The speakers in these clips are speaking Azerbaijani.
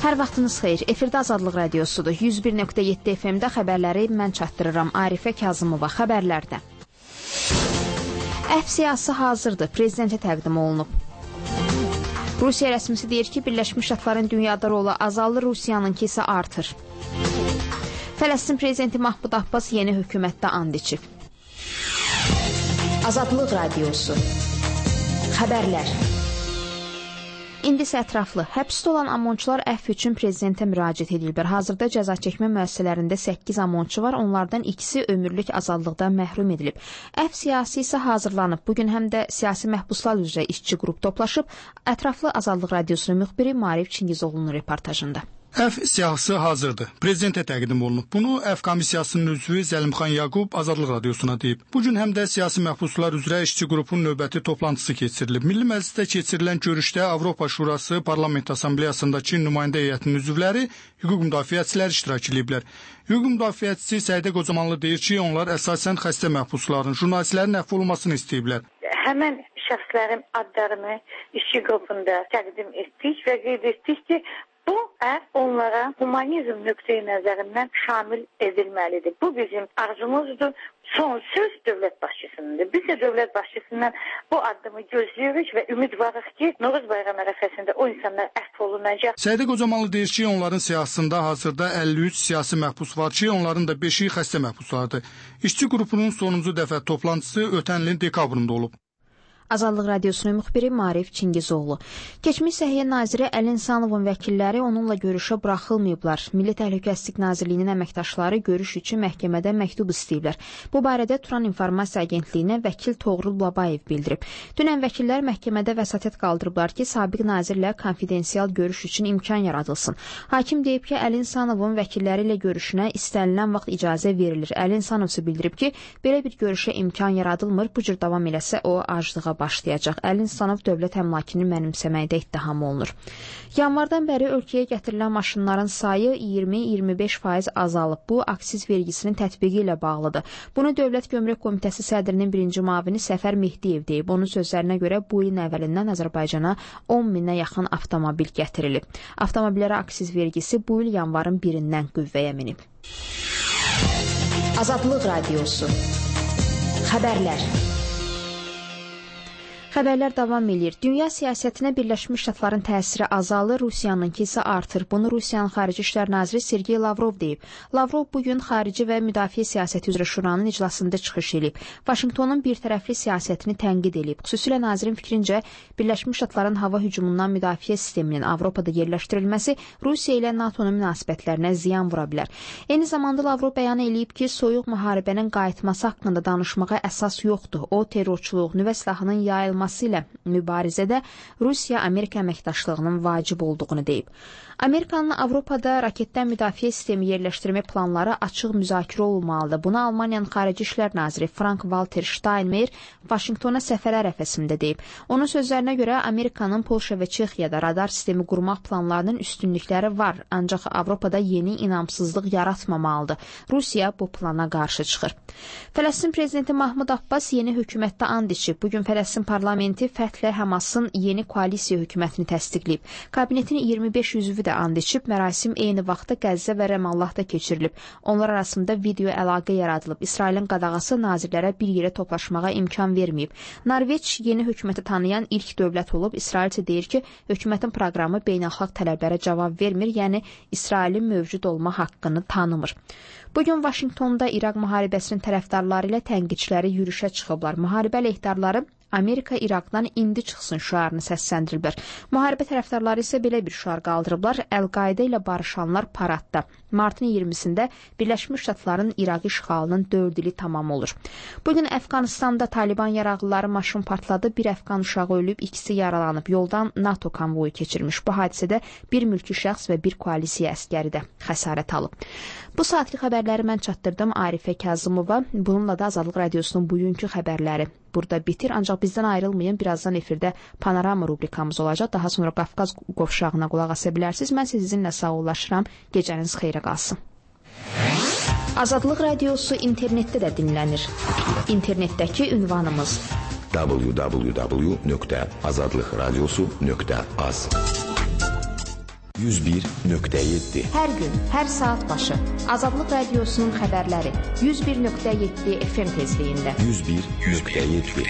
Hər vaxtınız xeyir. Efirdə Azadlıq Radiosudur. 101.7 FM-də xəbərləri mən çatdırıram. Arifə Kazımova xəbərlərdə. Əf siyasi hazırdır. Prezidentə təqdim olunub. Rusiya rəsmisi deyir ki, Birləşmiş Ştatların dünyada rolu azalır, Rusiyanınki isə artır. Fələstin prezidenti Mahmud Abbas yeni hökumətdə and içib. Azadlıq Radiosu. Xəbərlər. İndi isə ətraflı. Həbsdə olan ammonçular əff üçün prezidentə müraciət edilbir. Hazırda cəza çəkmə müəssisələrində 8 ammonçu var. Onlardan ikisi ömürlük azadlıqdan məhrum edilib. Əff siyasi isə hazırlanıb. Bugün həm də siyasi məhbuslar üzrə işçi qrup toplaşıb. Ətraflı Azadlıq Radiosunun müxbiri Marif Çingizoğlu'nun reportajında. Əf siyahısı hazırdır. Prezidentə təqdim olunub. Bunu Əf komissiyasının üzvü Zəlimxan Yaqub Azadlıq Radiosuna deyib. Bugün həm də siyasi məhbuslar üzrə işçi qrupun növbəti toplantısı keçirilib. Milli Məclisdə keçirilən görüşdə Avropa Şurası Parlament Assambleyasındakı nümayəndə heyətinin üzvləri, hüquq müdafiəçilər iştirak ediblər. Hüquq müdafiəçisi Səidə Qocamanlı deyir ki, onlar əsasən xəstə məhbusların, jurnalistlərin əfv olunmasını istəyiblər. Həmən şəxslərin adlarını işçi qrupunda təqdim etdik və qeyd etdik ki, bu onlara humanizm nöqteyi nəzərindən şamil edilməlidir. Bu bizim arzumuzdur. Son söz dövlət başçısınındır. Biz də dövlət başçısından bu addımı gözləyirik və ümidvarıq ki, Novruz bayramı ərəfəsində o insanlar əfv olunacaq. Səidə Qocamanlı deyir ki, onların siyasətində hazırda 53 siyasi məhbus var ki, onların da 5-i xəstə məhbuslardır. İşçi qrupunun sonuncu dəfə toplantısı ötən ilin dekabrında olub. Azadlıq Radiosunun müxbiri Marif Çingizoğlu. Keçmiş Səhiyyə Naziri Əlin Sanovun vəkilləri onunla görüşə buraxılmayıblar. Milli Təhlükəsizlik Nazirliyinin əməkdaşları görüş üçün məhkəmədə məktub istəyiblər. Bu barədə Turan İnformasiya Agentliyinə vəkil Toğrul Babayev bildirib. Dünən vəkillər məhkəmədə vəsatət qaldırıblar ki, sabiq nazirlə konfidensial görüş üçün imkan yaradılsın. Hakim deyib ki, Əlin Sanovun vəkilləri ilə görüşünə istənilən vaxt icazə verilir. Əlin Sanov isə bildirib ki, belə bir görüşə imkan yaradılmır. Bu cür davam eləsə o aclığa başlayacaq. Əlin Sanov dövlət əmlakını mənimsəməkdə ittiham olunur. Yanvardan bəri ölkəyə gətirilən maşınların sayı 20-25% azalıb. Bu, aksiz vergisinin tətbiqi ilə bağlıdır. Bunu Dövlət Gömrük Komitəsi sədrinin birinci müavini Səfər Mehdiyev deyib. Onun sözlərinə görə bu ilin əvvəlindən Azərbaycana 10 minə yaxın avtomobil gətirilib. Avtomobillərə aksiz vergisi bu il yanvarın 1-dən qüvvəyə minib. Azadlıq Radiosu. Xəbərlər. Xəbərlər davam edir. Dünya siyasətinə Birləşmiş Ştatların təsiri azalır, Rusiyanınki isə artır. Bunu Rusiyanın Xarici İşlər Naziri Sergey Lavrov deyib. Lavrov bugün Xarici və Müdafiə Siyasəti üzrə Şuranın iclasında çıxış edib. Vaşinqtonun birtərəfli siyasətini tənqid edib. Xüsusilə nazirin fikrincə, Birləşmiş Ştatların hava hücumundan müdafiə sisteminin Avropada yerləşdirilməsi Rusiya ilə NATO'nun münasibətlərinə ziyan vura bilər. Eyni zamanda Lavrov bəyan edib ki, soyuq müharibənin qayıtması haqqında danışmağa əsas yoxdur. O, terrorçuluq, nüvə silahının yayılması ilə mübarizədə Rusiya-Amerika əməkdaşlığının vacib olduğunu deyib. Amerikanın Avropada raketdən müdafiə sistemi yerləşdirmə planları açıq müzakirə olunmalıdır. Bunu Almaniyanın Xarici İşlər Naziri Frank-Walter Steinmeier Vaşinqtona səfər ərəfəsində deyib. Onun sözlərinə görə Amerikanın Polşa və Çexiyada radar sistemi qurmaq planlarının üstünlükləri var, ancaq Avropada yeni inamsızlıq yaratmamalıdır. Rusiya bu plana qarşı çıxır. Fələstin prezidenti Mahmud Abbas yeni hökumətdə and içib. Bugün Fələstin parlamenti Fətlə Həmasın yeni koalisiya hökumətini təsdiqləyib. Kabinetin 25 üzvü də and içib. Mərasim eyni vaxtda Qəzzə və Rəmallahda keçirilib. Onlar arasında video əlaqə yaradılıb. İsrailin qadağası nazirlərə bir yerə toplaşmağa imkan verməyib. Norveç yeni hökuməti tanıyan ilk dövlət olub. İsrail isə deyir ki, hökumətin proqramı beynəlxalq tələblərə cavab vermir, yəni İsrailin mövcud olma haqqını tanımır. Bugün Vaşinqtonda İraq müharibəsinin tərəfdarları ilə tənqidçiləri yürüşə çıxıblar. Müharibə əleyhdarları Amerika İraqdan indi çıxsın şüarını səsləndiriblər. Müharibə tərəfdarları isə belə bir şüar qaldırıblar. Əl-Qaidə ilə barışanlar paradda. Martın 20-sində Birləşmiş Ştatların İraq işğalının 4 ili tamam olur. Bugün Əfqanistanda Taliban yaraqlıları maşın partladı. Bir Əfqan uşağı ölüb, ikisi yaralanıb. Yoldan NATO konvoyu keçirmiş. Bu hadisədə bir mülki şəxs və bir koalisiya əskəri də xəsarət alıb. Bu saatki xəbərləri mən çatdırdım Arifə Kazımova. Bununla da Azadlıq Radiosunun bugünkü xəbərləri burada bitir. Ancaq bizdən ayrılmayın. Birazdan efirdə panorama rubrikamız olacaq. Daha sonra Qafqaz qovşağına qulaq asa bilərsiniz. Mən sizinlə sağollaşıram. Gecəniz xeyrə qalsın. Azadlıq Radiosu internetdə də dinlənir. İnternetdəki ünvanımız www.azadlıkradyosu.az 101.7 Hər gün, hər saat başı Azadlıq Radiosunun xəbərləri 101.7 FM tezliyində. 101.7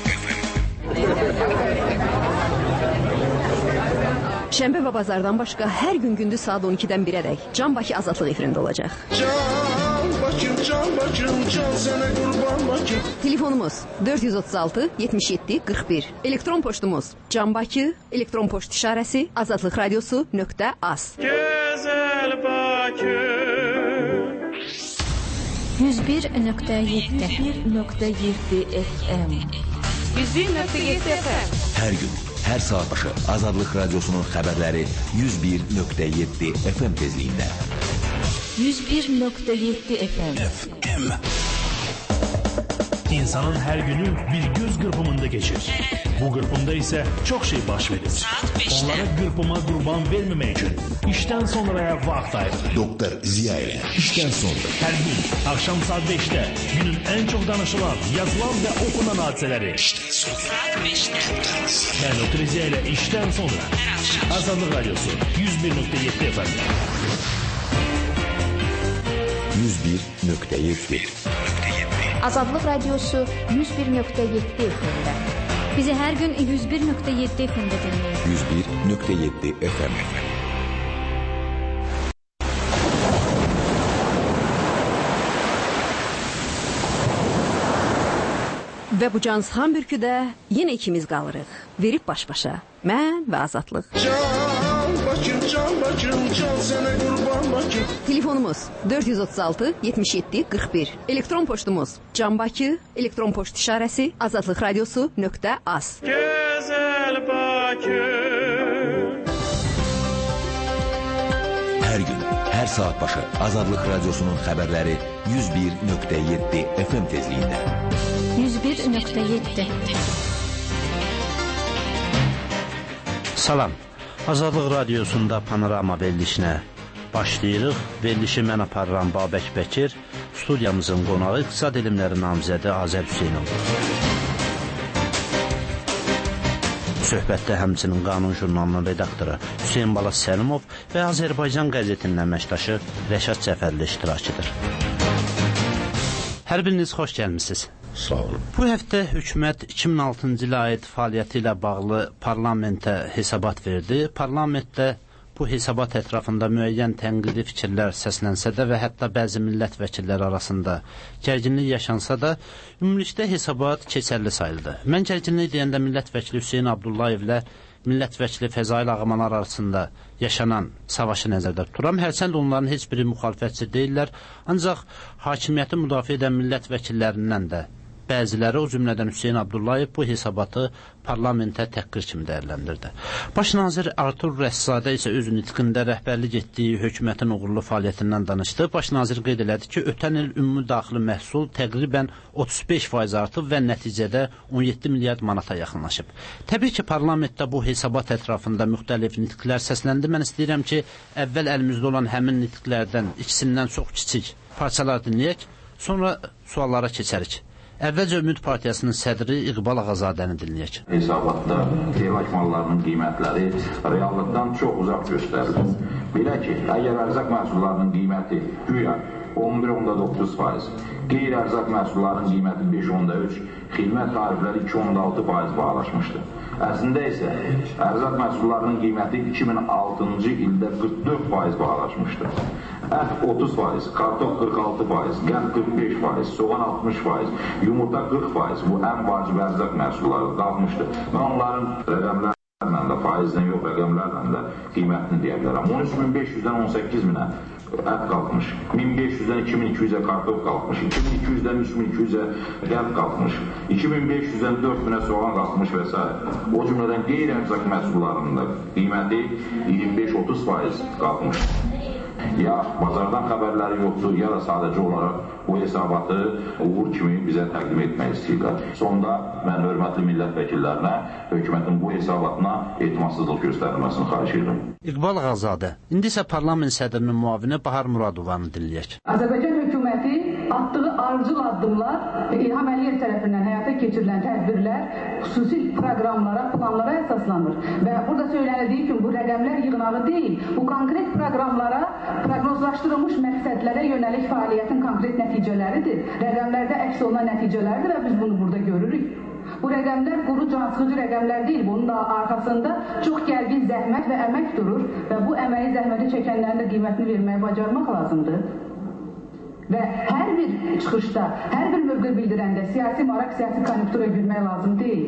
Şənbə və bazardan başqa hər gün gündüz saat 12-dən 1-ədək Can Bakı Azadlıq efirində olacaq. Can Bakım, can sənə qurban Bakım. Telefonumuz 436 77 41. Elektron poçtumuz canbakı, elektron poçt işarəsi azadlıqradiosu.az. Gözəl Bakım. 101.7 FM 101.7 FM. Hər gün, hər saat başı Azadlıq Radiosunun xəbərləri 101.7 FM tezliyində. 101.7 FM. İnsanın her günü bir göz kırpımında geçir. Bu kırpımda ise çok şey baş verir. Onlara kırpıma kurban vermemek için işten sonraya vakit ayırır. Doktor Ziya ile işten sonra. Her gün akşam saat 5'te günün en çok danışılan, yazılan ve okunan hadiseleri. İşten sonra. Saat 5'te. Ben Doktor Ziya ile işten sonra. Azadlık Radyosu 101.7 FM. 101.7 Azadlıq Radiosu 101.7 FM-də. Bizi hər gün 101.7 FM-də dinləyin. 101.7 FM. Və bu cansıxan bürküdə yenə ikimiz qalırıq. Verib baş-başa. Mən və Azadlıq. Can Bakım, can sənə qurban Bakım. Telefonumuz 436 77 41. Elektron poçtumuz canbakı, elektron poçt işarəsi azadlıqradiosu.az. Gözəl Bakım. Hər gün, hər saat başı Azadlıq Radiosunun xəbərləri 101.7 FM tezliyində. 101.7 Salam. Azadlıq Radiosunda panorama verilişinə başlayırıq. Verilişi mən aparıram Babək Bəkir. Studiyamızın qonağı İqtisad Elmləri namizədi Azər Hüseynov. Söhbətdə həmçinin Qanun jurnalının redaktoru Hüseyn Balas Səlimov və Azərbaycan qəzetinin əməkdaşı Rəşad Cəfərli iştirakıdır. Hər biriniz xoş gəlmisiniz. Sağ olun. Bu həftə hökumət 2006-cı ilə aid fəaliyyəti ilə bağlı parlamentə hesabat verdi. Parlamentdə bu hesabat ətrafında müəyyən tənqidi fikirlər səslənsə də və hətta bəzi millət vəkilləri arasında gərginlik yaşansa da, ümumilikdə hesabat keçərli sayıldı. Mən gərginlik deyəndə millət vəkili Hüseyn Abdullayevlə millət vəkili Fəzail Ağamanlar arasında yaşanan savaşı nəzərdə tuturam. Hərçənd onların heç biri müxalifətçi deyirlər, ancaq hakimiyyəti müdafiə edən millət vəkillərindən də bəziləri, o cümlədən Hüseyn Abdullayev bu hesabatı parlamentə təhqir kimi dəyərləndirdi. Baş nazir Artur Rəssadə isə öz nitqində rəhbərlik etdiyi hökumətin uğurlu fəaliyyətindən danışdı. Baş nazir qeyd elədi ki, ötən il ümumi daxili məhsul təqribən 35% artıb və nəticədə 17 milyard manata yaxınlaşıb. Təbii ki, parlamentdə bu hesabat ətrafında müxtəlif nitqlər səsləndi. Mən istəyirəm ki, əvvəl əlimizdə olan həmin nitqlərdən ikisindən çox kiçik parçalar dinləyək, sonra suallara keçərik. Əvvəlcə Ümid Partiyasının sədri İqbal Ağazadəni dinləyək. Hesabatda istehlak mallarının qiymətləri reallıqdan çox uzaq göstərilir. Belə ki, əgər ərzaq məhsullarının qiyməti güya 11.9%, qeyri-ərzaq məhsullarının qiyməti 5.3%, xidmət tarifləri 2.6% bağlaşmışdır. Əslində isə ərzaq məhsullarının qiyməti 2006-cı ildə 44% bağlaşmışdır. Ət 30%, kartof 46%, qənd 45%, soğan 60%, yumurta 40%, bu ən vacib ərzaq məhsulları qalmışdır. Və onların rəqəmlərlə də, faizlə yox rəqəmlərlə də qiymətini deyə bilərəm. 13.500-dən 18.000-ə ət qalxmış, 1500-dən 2200-ə kartof qalxmış, 2200-dən 3200-ə qənd qalxmış, 2500-dən 4000-ə soğan qalxmış və s. O cümlədən qeyri-ərzaq məhsullarının da qiyməti 25-30% qalxmış. Ya bazardan xəbərləri yoxdur, ya da sadəcə olaraq bu hesabatı uğur kimi bizə təqdim etmək istəyirlər. Sonda mən hörmətli millət vəkillərinə hökumətin bu hesabatına etimadsızlıq göstərilməsini xahiş edirəm. İqbal Ağazadə, indi isə parlament sədrinin müavini Bahar Muradovanı dinləyək. Azərbaycan hökuməti atdığı arıcıl addımlar İlham Əliyev tərəfindən həyata keçirilən tədbirlər xüsusi proqramlara, planlara əsaslanır. Və burada söylənildiyi kimi bu rəqəmlər yığınağı deyil, bu konkret proqramlara, proqnozlaşdırılmış məqsədlərə yönəlik fəaliyyətin konkret nəticələridir. Rəqəmlərdə əks olunan nəticələrdir və biz bunu burada görürük. Bu rəqəmlər quru cansıxıcı rəqəmlər deyil, bunun da arxasında çox gərgin zəhmət və əmək durur və bu əməyi zəhməti çəkənlərin də qiymətini verməyə bacarmaq lazımdır. Və hər bir çıxışda, hər bir mövqe bildirəndə siyasi maraq, siyasi konjunktura girmək lazım deyil.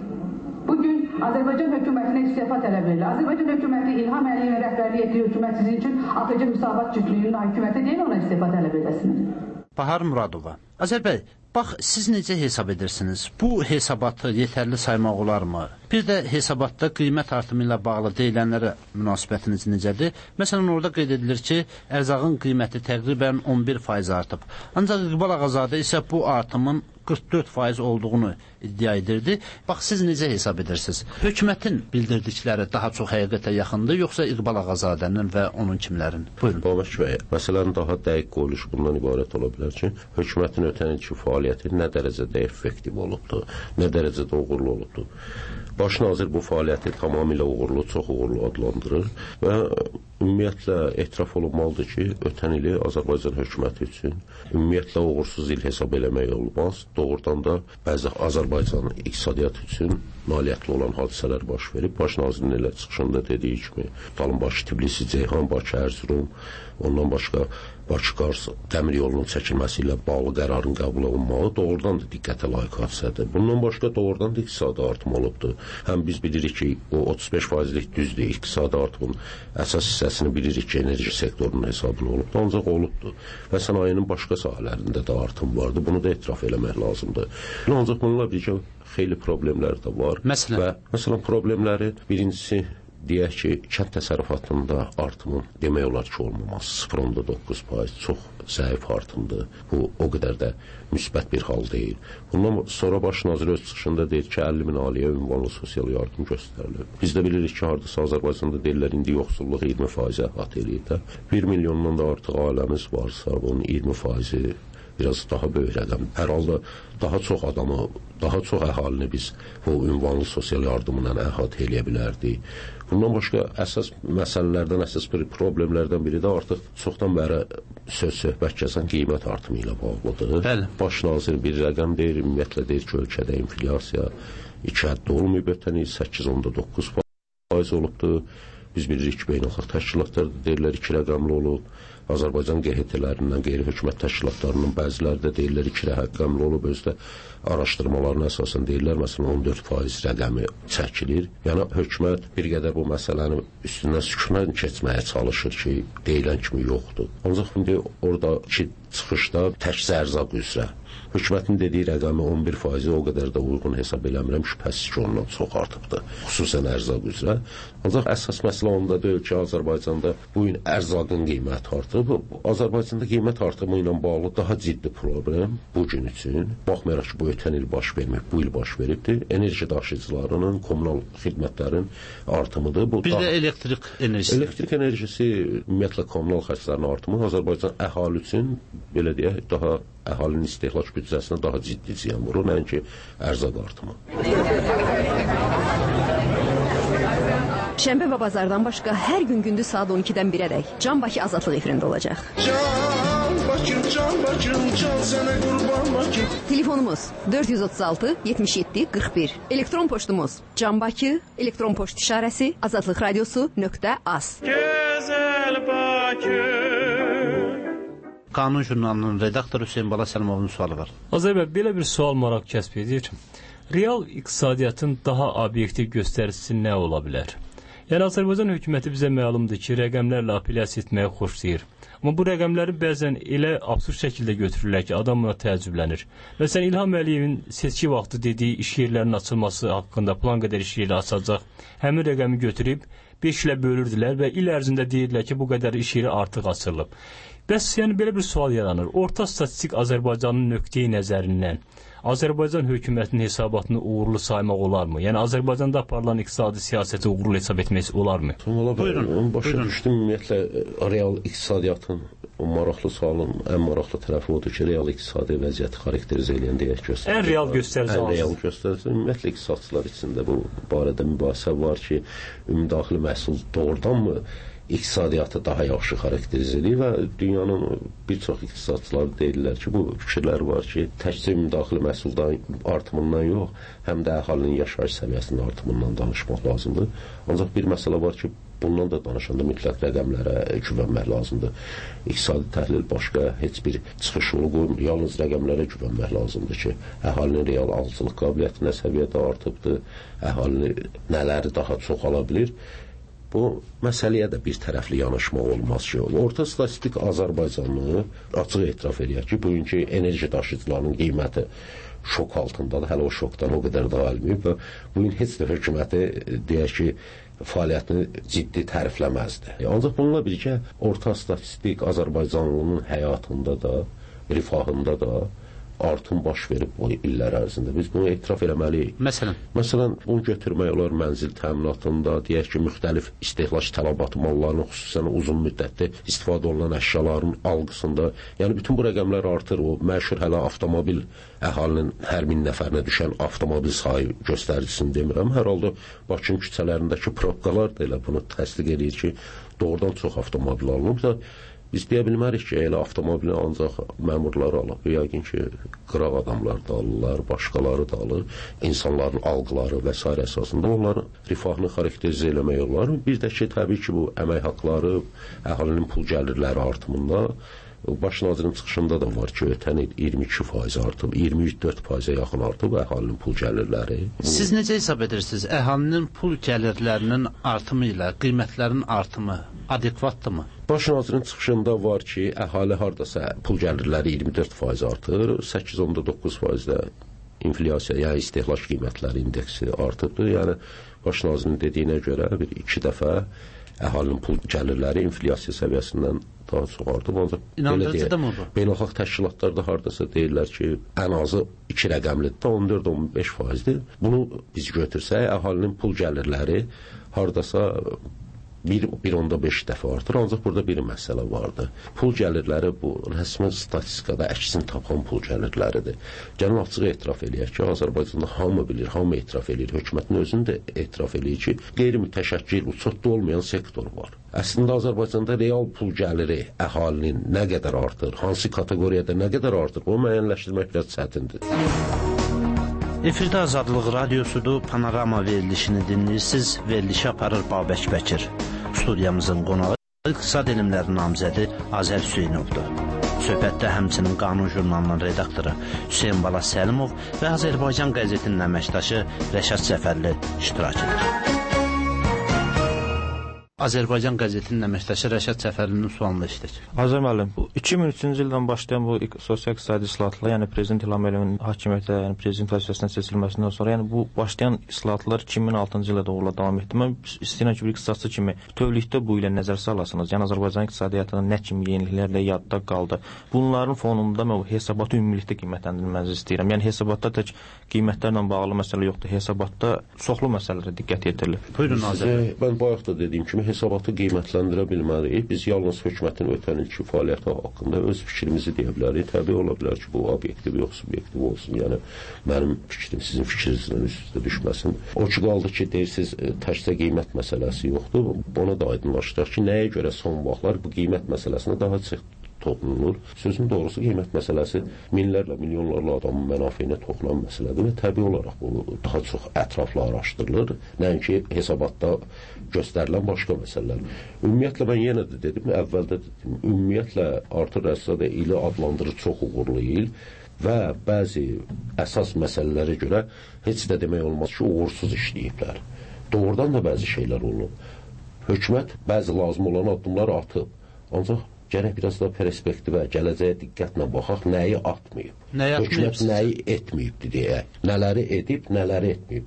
Bugün Azərbaycan hökumətinə istifa tələb edilir. Azərbaycan hökuməti İlham Əliyevin rəhbərlik etdiyi hökumət sizin üçün AXC Müsavat cütlüyünün hakimiyyəti deyil, ona istifa tələb edəsiniz. Bahar Muradova. Azər bəy, bax, siz necə hesab edirsiniz? Bu hesabatı yetərli saymaq olarmı? Bir də hesabatda qiymət artımı ilə bağlı deyilənlərə münasibətiniz necədir? Məsələn, orada qeyd edilir ki, ərzağın qiyməti təqribən 11% artıb. Ancaq İqbal Ağazadə isə bu artımın 44% olduğunu iddia edirdi. Bax, siz necə hesab edirsiniz? Hökumətin bildirdikləri daha çox həqiqətə yaxındır, yoxsa İqbal Ağazadənin və onun kimlərin? Buyurun. Babaş bəy, məsələnin daha dəqiq qoyuluşu bundan ibarət ola bilər ki, hökumətin ötən ilki fəaliyyəti nə dərəcədə effektiv olubdur, nə dərəcədə uğurlu olubdur. Baş nazir bu fəaliyyəti tamamilə uğurlu, çox uğurlu adlandırır və ümumiyyətlə etiraf olunmalıdır ki, ötən ili Azərbaycan hökuməti üçün ümumiyyətlə uğursuz il hesab eləmək olmaz. Doğrudan da bəzi Azərbaycan iqtisadiyyatı üçün nailiyyətli olan hadisələr baş verib. Baş nazirin elə çıxışında dediyi kimi, Dalınbaşı, Tbilisi, Ceyhan, Bakı, Ərzurum, ondan başqa Bakı-Qars dəmir yolunun çəkilməsi ilə bağlı qərarın qəbul olunmağı doğrudan da diqqətə layiq hadisədir. Bundan başqa doğrudan da iqtisadi artım olubdur. Həm biz bilirik ki, o 35%lik düzdür, iqtisadi artımın əsas hissəsini bilirik ki, enerji sektorunun hesabına olubdur, ancaq olubdur. Və sənayenin başqa sahələrində də artım vardır, bunu da etiraf eləmək lazımdır. Ancaq bununla birgə xeyli problemlər də var. Məsələn, problemləri birincisi, deyək ki, kənd təsərrüfatında artımın demək olar ki, olmaması 0,9% çox zəif artımdır. Bu, o qədər də müsbət bir hal deyil. Bundan sonra baş nazir öz çıxışında deyir ki, 50 min ailəyə ünvanlı sosial yardım göstərilir. Biz də bilirik ki, hardasa Azərbaycanda deyirlər, indi yoxsulluq 20% əhatə eləyir. 1 milyondan da artıq ailəmiz varsa, bunun 20% biraz daha böyük rəqəm. Hər halda daha çox adamı, daha çox əhalini biz bu ünvanlı sosial yardımla əhatə eləyə bilərdik. Bundan başqa əsas məsələlərdən, əsas bir problemlərdən biri də artıq çoxdan bəri söhbət keçən qiymət artımı ilə bağlıdır. Bəli. Baş nazir bir rəqəm deyir, ümumiyyətlə deyir ki, ölkədə inflyasiya 2 həddə olmayıb, ötən il 8,9% olubdur. Biz bilirik ki, beynəlxalq təşkilatlarda deyirlər 2 rəqəmli olub. Azərbaycan QHT-lərindən, qeyri-hökumət təşkilatlarının bəziləri də deyirlər 2 rəqəmli olub, özdə araşdırmalarına əsasən deyirlər, məsələn 14% rəqəmi çəkilir. Yəni, hökumət bir qədər bu məsələni üstündən sükunan keçməyə çalışır ki, deyilən kimi yoxdur. Ancaq indi oradakı çıxışda təkcə ərzaq üzrə hökumətin dediyi rəqəmi 11% o qədər də uyğun hesab eləmirəm, şübhəsiz ki, ondan çox artıbdır, xüsusən ərzaq üzrə. Ancaq əsas məsələ onda deyil ki, Azərbaycanda bu gün ərzaqın qiyməti artıb. Azərbaycanda qiymət artımı ilə bağlı daha ciddi problem bu gün üçün, baxmayaraq ki, bu ötən il baş verməyib, bu il baş veribdir. Enerji daşıyıcılarının, kommunal xidmətlərin artımıdır. Bir də elektrik enerjisi. Elektrik enerjisi, ümumiyyətlə kommunal xərclərin artımı Azərbaycan əhali üçün, belə deyək, daha əhalinin istehlak büdcəsinə daha ciddi ziyan vurur, nəinki ərzaq artımı. Şənbə və bazardan başqa hər gün gündüz saat 12-dən 1-ədək Can Bakı Azadlıq efirində olacaq. Can Bakım, can sənə qurban Bakım. Telefonumuz 436 77 41. Elektron poçtumuz canbakı, elektron poçt işarəsi azadlıqradiosu.az. Gözəl Bakı. Qanun jurnalının redaktoru Hüseyin Bala Səlmovun sualı var. Azər bəy, belə bir sual maraq kəsb edir. Real iqtisadiyyatın daha obyektiv göstəricisi nə ola bilər? Yəni, Azərbaycan hökuməti bizə məlumdur ki, rəqəmlərlə apellyasiya etməyi xoşlayır. Amma bu rəqəmləri bəzən elə absurd şəkildə götürürlər ki, adam buna təəccüblənir. Məsələn, İlham Əliyevin seçki vaxtı dediyi iş yerlərinin açılması haqqında plan qədər iş yeri açacaq. Həmin rəqəmi götürüb 5 ilə bölürdülər və il ərzində deyirlər ki, bu qədər iş yeri artıq açılıb. Bəs yəni belə bir sual yaranır. Orta statistik Azərbaycanın nöqteyi nəzərindən Azərbaycan hökumətinin hesabatını uğurlu saymaq olarmı? Yəni Azərbaycanda aparılan iqtisadi siyasəti uğurlu hesab etmək olarmı? Buyurun. Başa düşdüm, ümumiyyətlə real iqtisadiyyatın maraqlı sualın ən maraqlı tərəfi odur ki, real iqtisadi vəziyyəti xarakterizə edən deyək göstərir. Ən real göstərici ən real göstərici. Ümumiyyətlə iqtisadçılar içində bu barədə mübahisə var ki, ümumdaxili məhsul doğrudanmı iqtisadiyyatı daha yaxşı xarakterizə edir və dünyanın bir çox iqtisadçıları deyirlər ki, bu fikirlər var ki, təkcə ümumdaxili məhsuldan artımından yox, həm də əhalinin yaşayış səviyyəsinin artımından danışmaq lazımdır. Ancaq bir məsələ var ki, bundan da danışanda mütləq rəqəmlərə güvənmək lazımdır. İqtisadi təhlil başqa heç bir çıxış yolu qoymur. Yalnız rəqəmlərə güvənmək lazımdır ki, əhalinin real alıcılıq qabiliyyəti nə səviyyədə artıbdır, əhalinin nələri daha çox ala bilir. Bu məsələyə də bir tərəfli yanaşmaq olmaz ki, orta statistik Azərbaycanlı açıq etiraf edir ki, bugünkü enerji daşıyıcılarının qiyməti şok altındadır, hələ o şokdan o qədər daha almayıb və bugün heç də hökuməti deyək ki, fəaliyyətini ciddi tərifləməzdi. Ancaq bununla birgə orta statistik Azərbaycanlının həyatında da, rifahında da artım baş verib o illər ərzində. Biz bunu etiraf eləməliyik. Məsələn, bunu götürmək olar mənzil təminatında, deyək ki, müxtəlif istehlak tələbatı mallarının, xüsusən uzun müddətli istifadə olunan əşyaların algısında. Yəni, bütün bu rəqəmlər artır. O məşhur hələ avtomobil, əhalinin hər 1000 nəfərinə düşən avtomobil sayı göstəricisini demirəm. Hər halda Bakının küçələrindəki probkalar da elə bunu təsdiq edir ki, doğrudan çox avtomobil alınıb da biz deyə bilmərik ki, elə avtomobili ancaq məmurları alıb. Yəqin ki, qıraq adamlar da alırlar, başqaları da alır. İnsanların algıları və s. əsasında onların rifahını xarakterizə eləmək olar. Bir də ki, təbii ki, bu əmək haqları, əhalinin pul gəlirləri artımında Baş nazirin çıxışında da var ki, ötən il 22% artıb, 24%-ə yaxın artıb əhalinin pul gəlirləri. Siz necə hesab edirsiniz? Əhalinin pul gəlirlərinin artımı ilə qiymətlərin artımı adekvatdırmı? Baş nazirin çıxışında var ki, əhali hardasa pul gəlirləri 24% artır, 8.9%-də inflyasiya, yəni istehlak qiymətləri indeksi artıbdır. Yəni, baş nazirin dediyinə görə bir iki dəfə əhalinin pul gəlirləri inflyasiya səviyyəsindən daha çox artıb. İnandırıcıdırmı bu? Beynəlxalq təşkilatlarda hardasa deyirlər ki, ən azı 2 rəqəmlidir, 14-15%-dir. Bunu biz götürsək, əhalinin pul gəlirləri hardasa 1.5 dəfə artır. Ancaq burada bir məsələ vardır. Pul gəlirləri bu rəsmi statistikada əksin tapan pul gəlirləridir. Gəlin açıq etiraf eləyək ki, Azərbaycanda hamı bilir, hamı etiraf eləyir, hökumətin özünü də etiraf eləyir ki, qeyri-mütəşəkkil, uçotda olmayan sektor var. Əslində Azərbaycanda real pul gəliri əhalinin nə qədər artır, hansı kateqoriyada nə qədər artır, bunu müəyyənləşdirmək biraz çətindir. Efirdə Azadlıq Radiosudur, Panorama verilişini dinləyirsiniz. Verilişi aparır Babək Bəkir. Studiyamızın qonağı İqtisad Elmləri namizədi Azər Hüseynovdur. Söhbətdə həmçinin Qanun jurnalının redaktoru Hüseyin Bala Səlimov və Azərbaycan qəzetinin əməkdaşı Rəşad Səfərli iştirak edir. Azərbaycan qəzetinin əməkdaşı Rəşad Səfərlinin sualını işlədik. Azər müəllim, 2003-cü ildən başlayan bu sosial-iqtisadi islahatlar, yəni Prezident İlham Əliyevin hakimiyyətə, yəni Prezident vəzifəsindən seçilməsindən sonra, yəni bu başlayan islahatlar 2006-cı ildə uğurla davam etdi. Mən istəyirəm ki, bir iqtisadçı kimi bütövlükdə bu ilə nəzər salasınız. Yəni Azərbaycan iqtisadiyyatının nə kimi yeniliklərlə yadda qaldı. Bunların fonunda mən hesabatı ümumilikdə qiymətləndirmənizi istəyirəm. Yəni hesabatda tək qiymətlərlə bağlı məsələ yoxdur. Hesabatda çoxlu məsələlərə diqqət yetirilib. Buyurun Azər. Mən bayaq da dediyim kimi hesabatı qiymətləndirə bilməliyik. Biz yalnız hökumətin ötən ilki fəaliyyəti haqqında öz fikrimizi deyə bilərik. Təbii ola bilər ki, bu obyektiv yox, subyektiv olsun. Yəni mənim fikrim sizin fikrinizlə üst-üstə düşməsin. O ki qaldı ki, deyirsiniz təkcə qiymət məsələsi yoxdur. Ona da aydınlaşdıraq ki, nəyə görə son vaxtlar bu qiymət məsələsinə daha çox toxunulur. Sözün doğrusu qiymət məsələsi minlərlə, milyonlarla adamın mənafeyinə toxunan məsələdir və təbii olaraq bu daha çox ətraflı araşdırılır. Nəinki hesabatda göstərilən başqa məsələlər. Ümumiyyətlə mən yenə də dedim, əvvəldə dedim, ümumiyyətlə artıq rəssadə ili adlandırır çox uğurlu il və bəzi əsas məsələlərə görə heç də demək olmaz ki, uğursuz işləyiblər. Doğrudan da bəzi şeylər olub. Hökumət bəzi lazım olan addımlar atıb. Ancaq gərək biraz da perspektivə, gələcəyə diqqətlə baxaq, nəyi atmayıb. Nəyi atmayıb? Hökumət nəyi etməyibdir deyək. Nələri edib, nələri etməyib.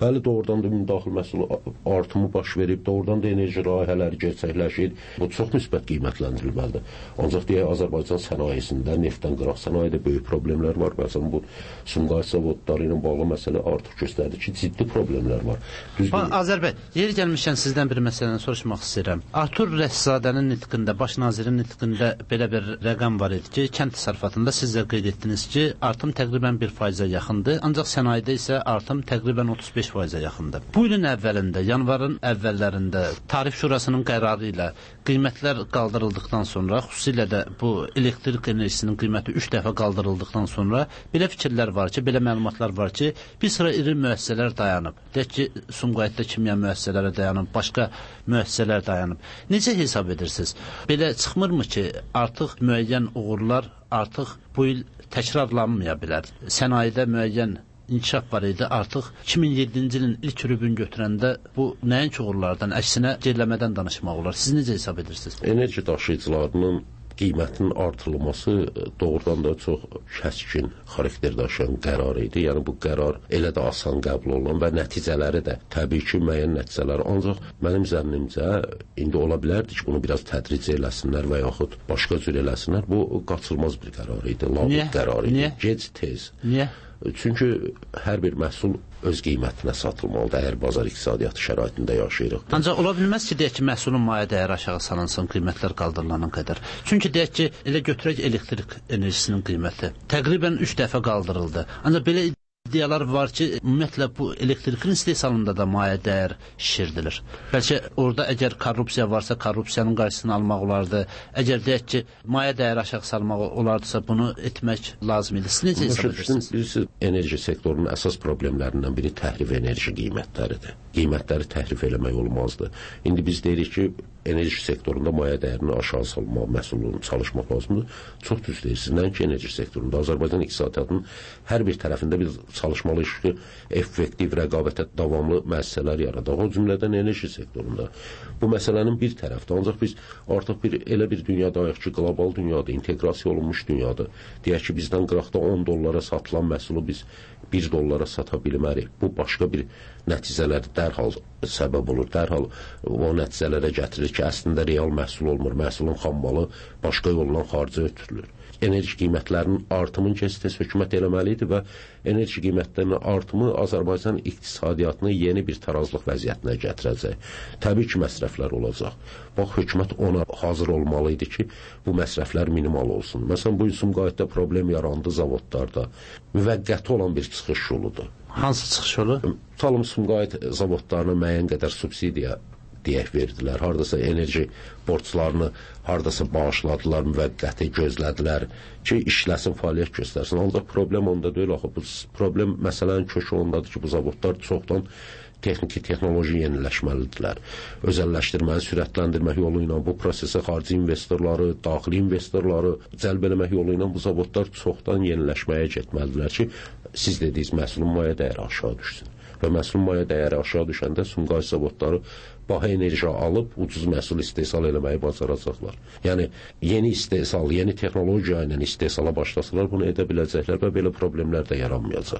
Bəli, doğrudan da ümumdaxili məhsul artımı baş verib, doğrudan da enerji layihələri gerçəkləşir. Bu çox müsbət qiymətləndirilməlidir. Ancaq deyək, Azərbaycan sənayesində, neftdən qıraq sənayede böyük problemlər var. Məsələn, bu Sumqayıt zavodları ilə bağlı məsələ artıq göstərdi ki, ciddi problemlər var. Azərbəy, yeri gəlmişkən sizdən bir məsələni soruşmaq istəyirəm. Artur Rəşzadənin nitqində, baş nazirin nitqində belə bir rəqəm var idi ki, kənd təsərrüfatında siz də qeyd etdiniz ki, artım təqribən 1%-ə yaxındır, ancaq sənayedə isə artım təqribən 35%-ə yaxındır. Bu ilin əvvəlində, yanvarın əvvəllərində Tarif Şurasının qərarı ilə qiymətlər qaldırıldıqdan sonra, xüsusilə də bu elektrik enerjisinin qiyməti 3 dəfə qaldırıldıqdan sonra belə fikirlər var ki, belə məlumatlar var ki, bir sıra iri müəssisələr dayanıb. Deyək ki, Sumqayıtda kimya müəssisələri dayanıb, başqa müəssisələr dayanıb. Necə hesab edirsiniz? Belə çıxmırmı ki, artıq müəyyən uğurlar artıq bu il təkrarlanmaya bilər? Sənayedə müəyyən inkişaf var idi. Artıq 2007-ci ilin ilk rübün götürəndə bu nəinki uğurlardan, əksinə geriləmədən danışmaq olar. Siz necə hesab edirsiniz? Enerji daşıyıcılarının qiymətinin artırılması doğrudan da çox kəskin xarakter daşıyan qərar idi. Yəni bu qərar elə də asan qəbul olunan və nəticələri də təbii ki, müəyyən nəticələr. Ancaq mənim zənnimcə indi ola bilərdi ki, bunu biraz tədric eləsinlər və yaxud başqa cür eləsinlər. Bu qaçılmaz bir qərar idi, labüd qərar idi. Niyə? Gec tez. Niyə? Çünki hər bir məhsul öz qiymətinə satılmalıdır, əgər bazar iqtisadiyyatı şəraitində yaşayırıq. Ancaq ola bilməz ki, deyək ki, məhsulun mayə dəyəri aşağı salınsın, qiymətlər qaldırılanan qədər. Çünki deyək ki, elə götürək elektrik enerjisinin qiyməti təqribən 3 dəfə qaldırıldı. Ancaq belə iddialar var ki, ümumiyyətlə bu elektrikin istehsalında da mayə dəyər şişirdilir. Bəlkə orada əgər korrupsiya varsa, korrupsiyanın qarşısını almaq olardı. Əgər deyək ki, mayə dəyər aşağı salmaq olardısa, bunu etmək lazım idi. Siz necə hesab edirsiniz? Bilirsiniz, enerji sektorunun əsas problemlərindən biri təhrif enerji qiymətləridir. Qiymətləri təhrif eləmək olmazdı. İndi biz deyirik ki, enerji sektorunda mayə dəyərini aşağı salmaq, məhsulunu çalışmaq lazımdır. Çox düz deyirsiniz. Nəinki enerji sektorunda, Azərbaycan iqtisadiyyatının hər bir tərəfində biz çalışmalıyıq ki, effektiv, rəqabətə davamlı müəssisələr yaradaq. O cümlədən enerji sektorunda. Bu məsələnin bir tərəfdə. Ancaq biz artıq elə bir dünyadayıq ki, qlobal dünyadır, inteqrasiya olunmuş dünyadır. Deyək ki, bizdən qıraqda 10 dollara satılan məhsulu biz 1 dollara sata bilmərik. Bu başqa bir nəticələr dərhal səbəb olur. Dərhal o nəticələrə gətirir ki, əslində real məhsul olmur. Məhsulun xammalı başqa yolla xarici ötürülür. Enerji qiymətlərinin artımını tez hökumət eləməlidir və enerji qiymətlərinin artımı Azərbaycan iqtisadiyyatını yeni bir tarazlıq vəziyyətinə gətirəcək. Təbii ki, məsrəflər olacaq. Bax, hökumət ona hazır olmalı idi ki, bu məsrəflər minimal olsun. Məsələn, bu Sumqayıtda problem yarandı zavodlarda. Müvəqqəti olan bir çıxış yoludur. Hansı çıxış yolu? Tutalım, Sumqayıt zavodlarına müəyyən qədər subsidiya deyək verdilər. Hardasa enerji borclarını hardasa bağışladılar, müvəqqəti gözlədilər ki, işləsin, fəaliyyət göstərsin. Ancaq problem onda deyil. Axı, bu problem məsələnin kökü ondadır ki, bu zavodlar çoxdan texniki, texnoloji yeniləşməlidirlər. Özəlləşdirməni sürətləndirmək yolu ilə bu prosesə xarici investorları, daxili investorları cəlb eləmək yolu ilə bu zavodlar çoxdan yeniləşməyə getməlidirlər ki, siz dediyiniz məhsulun mayə dəyəri aşağı düşsün. Və məhsulun mayə dəyəri aşağı düşəndə Sumqayıt zavodları baha enerji alıb ucuz məhsul istehsal eləməyi bacaracaqlar. Yəni, yeni istehsal, yeni texnologiya ilə istehsala başlasalar bunu edə biləcəklər və belə problemlər də yaranmayacaq.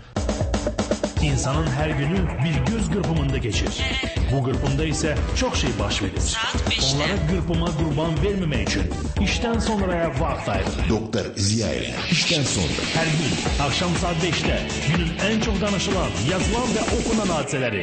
Aydındır. İnsanın hər günü bir göz qırpımında geçir. Bu qırpımda isə çox şey baş verir. Onlara qırpıma qurban verməmək üçün işdən sonraya vaxt ayırır. Doktor Ziya ilə işdən sonra. Hər gün axşam saat 5-də günün ən çox danışılan, yazılan və okunan hadisələri.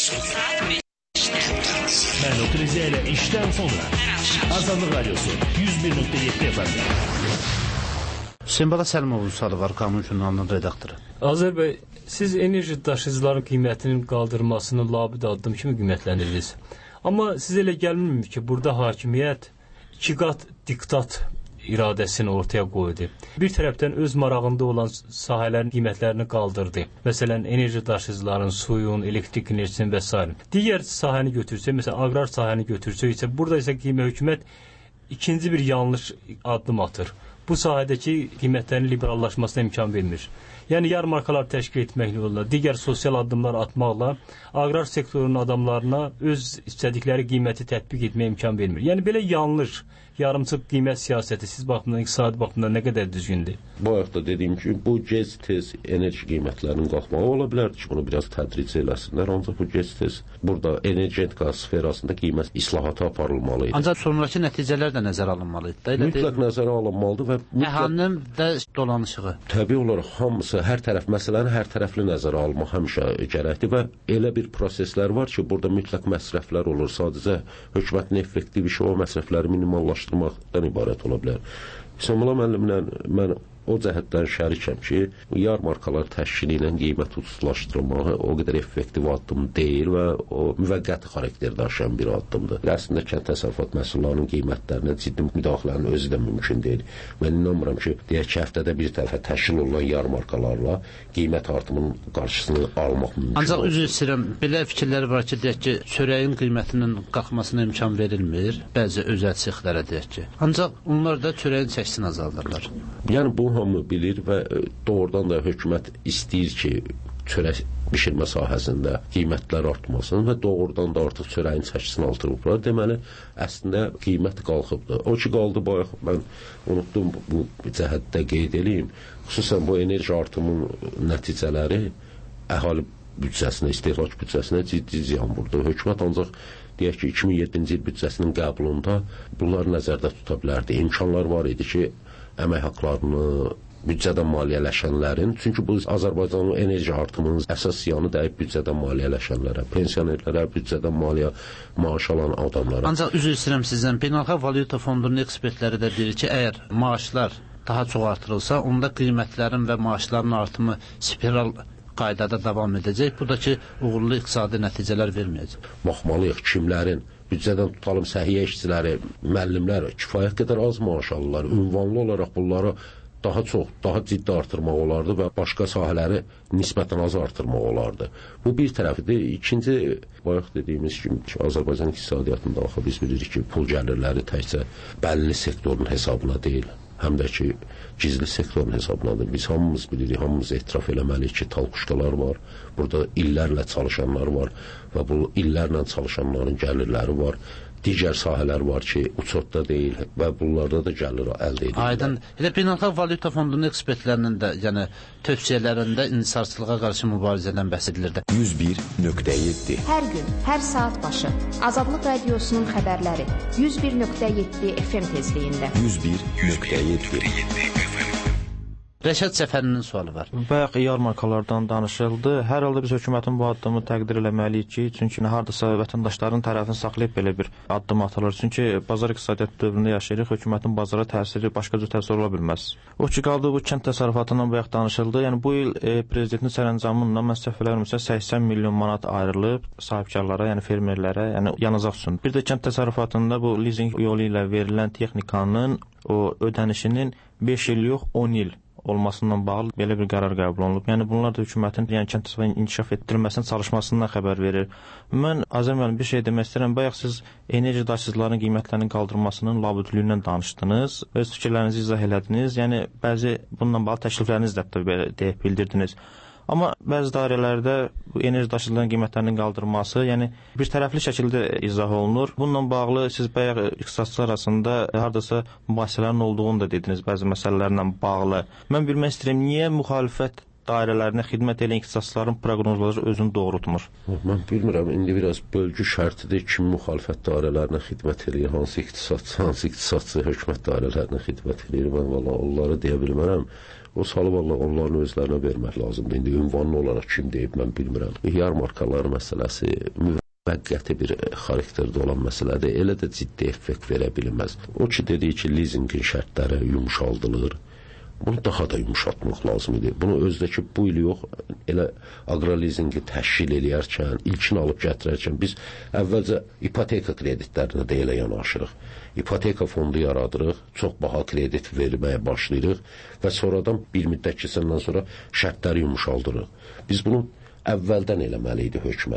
Mən Doktor Ziya ilə işdən sonra. Azadlıq Radyosu 101.7 FM. Hüseyin Bala Səlimovun sualı var, Qanun jurnalının redaktoru. Azərbəy, siz enerji daşıyıcıların qiymətinin qaldırılmasını labüd addım kimi qiymətləndirirsiniz. Amma siz elə gəlmir ki, burada hakimiyyət 2 qat diktat iradəsini ortaya qoydu. Bir tərəfdən öz marağında olan sahələrin qiymətlərini qaldırdı. Məsələn, enerji daşıyıcıların, suyun, elektrik enerjisinin və s. Digər sahəni götürsə, məsələn, aqrar sahəni götürsə isə, burada isə hökumət ikinci bir yanlış addım atır. Bu sahədəki qiymətlərin liberallaşmasına imkan vermir. Yəni yarmarkalar təşkil etməklə yolda, digər sosial addımlar atmaqla aqrar sektorunun adamlarına öz istədikləri qiyməti tətbiq etməyə imkan vermir. Yəni belə yanlış, yarımçıq qiymət siyasəti siz baxımdan, iqtisadi baxımdan nə qədər düzgündür? Bu haqda dediyim ki, bu gec-tez enerji qiymətlərinin qalxmağı ola bilərdi ki, bunu biraz tədric eləsinlər, ancaq bu gec-tez burada energetika sferasında qiymət islahatı aparılmalıydı. Ancaq sonraki nəticələr də nəzərə alınmalıydı. Mütləq nəzərə alınmalıdır və əhalinin də dolanışığı. Təbii olaraq hamısı, hər tərəf məsələni hər tərəfli nəzərə almaq həmişə gərəkdir və elə bir proseslər var ki, burada mütləq məsrəflər olur. Sadəcə hökumətin effektiv işi o məsrəfləri minimallaşdırmaqdan ibarət ola bilər. Hüseynullah müəllimlə mən o cəhətdən şərikəm ki, yarmarkalar təşkili ilə qiymət ucuzlaşdırmağı o qədər effektiv addım deyil və o müvəqqəti xarakter daşıyan bir addımdır. Əslində kənd təsərrüfat məhsullarının qiymətlərinə ciddi müdaxilənin özü də mümkün deyil. Mən inanmıram ki, deyək ki, həftədə bir dəfə təşkil olunan yarmarkalarla qiymət artımının qarşısını almaq mümkün. Ancaq üzr istəyirəm, belə fikirlər var ki, deyək ki, çörəyin qiymətinin qalxmasına imkan verilmir, bəzi özəl sexlərə deyək ki. Ancaq onlar da çörəyin çəkisini azaldırlar. Yəni bu hamı bilir və doğrudan da hökumət istəyir ki, çörək bişirmə sahəsində qiymətlər artmasın və doğrudan da artıq çörəyin çəkisini artırıblar. Deməli, əslində qiymət qalxıbdır. O ki, qaldı bayaq, mən unutdum bu cəhətdə qeyd edeyim. Xüsusən bu enerji artımının nəticələri əhali büdcəsinə, istehlak büdcəsinə ciddi ziyan vurdu. Hökumət ancaq deyək ki, 2007-ci il büdcəsinin qəbulunda bunlar nəzərdə tuta bilərdi. İmkanlar var idi ki, əmək haqlarını büdcədən maliyyələşənlərin, çünki bu Azərbaycanın enerji artımının əsas ziyanı dəyib büdcədən maliyyələşənlərə, pensionerlərə, büdcədən maaş alan adamlara. Ancaq üzr istəyirəm sizdən, Beynəlxalq Valyuta Fondunun ekspertləri də deyir ki, əgər maaşlar daha çox artırılsa, onda qiymətlərin və maaşların artımı spiral qaydada davam edəcək. Bu da ki, uğurlu iqtisadi nəticələr verməyəcək. Baxmalıyıq kimlərin, büdcədən tutalım səhiyyə işçiləri, müəllimlər kifayət qədər az maaş alırlar. Ünvanlı olaraq bunları daha çox, daha ciddi artırmaq olardı və başqa sahələri nisbətən az artırmaq olardı. Bu bir tərəfidir. İkinci, bayaq dediyimiz kimi ki, Azərbaycan iqtisadiyyatında axı biz bilirik ki, pul gəlirləri təkcə bəlli sektorun hesabına deyil, həm də ki, gizli sektorun hesabınadır. Biz hamımız bilirik, hamımız etiraf eləməliyik ki, talpuşkalar var, burada illərlə çalışanlar var və bu illərlə çalışanların gəlirləri var. Digər sahələr var ki, uçotda deyil və bunlarda da gəlir əldə edirlər. Aydın. Elə Beynəlxalq Valyuta Fondunun ekspertlərinin də, yəni tövsiyələrində inhisarçılığa qarşı mübarizədən bəhs edilirdi. 101.7 Hər gün, hər saat başı Azadlıq Radiosunun xəbərləri 101.7 FM tezliyində. 101.7 Rəşad Səfərinin sualı var. Bayaq yarmarkalardan danışıldı. Hər halda biz hökumətin bu addımı təqdir eləməliyik ki, çünki hardasa vətəndaşların tərəfini saxlayıb belə bir addım atılır. Çünki bazar iqtisadiyyat dövründə yaşayırıq, hökumətin bazara təsiri başqa cür təsir ola bilməz. O ki, qaldı bu kənd təsərrüfatından bayaq danışıldı. Yəni bu il prezidentin sərəncamından mən səhv eləmirəmsə 80 milyon manat ayrılıb sahibkarlara, yəni fermerlərə, yəni yanacaq üçün. Bir də kənd təsərrüfatında bu lizinq yolu ilə verilən texnikanın o ödənişinin 5 il yox, 10 il olmasından bağlı belə bir qərar qəbul olunub. Yəni bunlar da hökumətin kənd təsərrüfatının inkişaf etdirilməsinin çalışmasından xəbər verir. Mən Azər müəllim bir şey demək istəyirəm. Bayaq siz enerji daşıyıcılarının qiymətlərinin qaldırılmasının labüdlüyündən danışdınız, öz fikirlərinizi izah elədiniz. Yəni bəzi bununla bağlı təklifləriniz də deyib bildirdiniz. Amma bəzi dairələrdə bu enerji daşıyıcıların qiymətlərinin qaldırılması, yəni bir tərəfli şəkildə izah olunur. Bununla bağlı siz bayaq iqtisadçılar arasında hardasa mübahisələrin olduğunu da dediniz bəzi məsələlərlə bağlı. Mən bilmək istəyirəm, niyə müxalifət dairələrinə xidmət edən iqtisadçıların proqnozları özünü doğrultmur? Mən bilmirəm, indi biraz bölgü şərtidir kim müxalifət dairələrinə xidmət edir, hansı iqtisadçı hökumət dairələrinə xidmət edir. Mən valla onları deyə bilmərəm. O salı valla onların özlərinə vermək lazımdır. İndi ünvanlı olaraq kim deyib, mən bilmirəm. Yarmarkalar məsələsi müvəqqəti bir xarakterdə olan məsələdir. Elə də ciddi effekt verə bilməz. O ki, dediyi ki, lizinqin şərtləri yumuşaldılır. Bunu daha da yumuşatmaq lazım idi. Bunu özdəki bu il yox, elə aqrolizinqi təşkil eləyərkən, ilkin alıb gətirərkən biz əvvəlcə ipoteka kreditlərinə də elə yanaşırıq. İpoteka fondu yaradırıq, çox baha kredit verməyə başlayırıq və sonradan bir müddət keçəndən sonra şərtləri yumuşaldırıq. Biz bunu əvvəldən eləməli idi hökumət.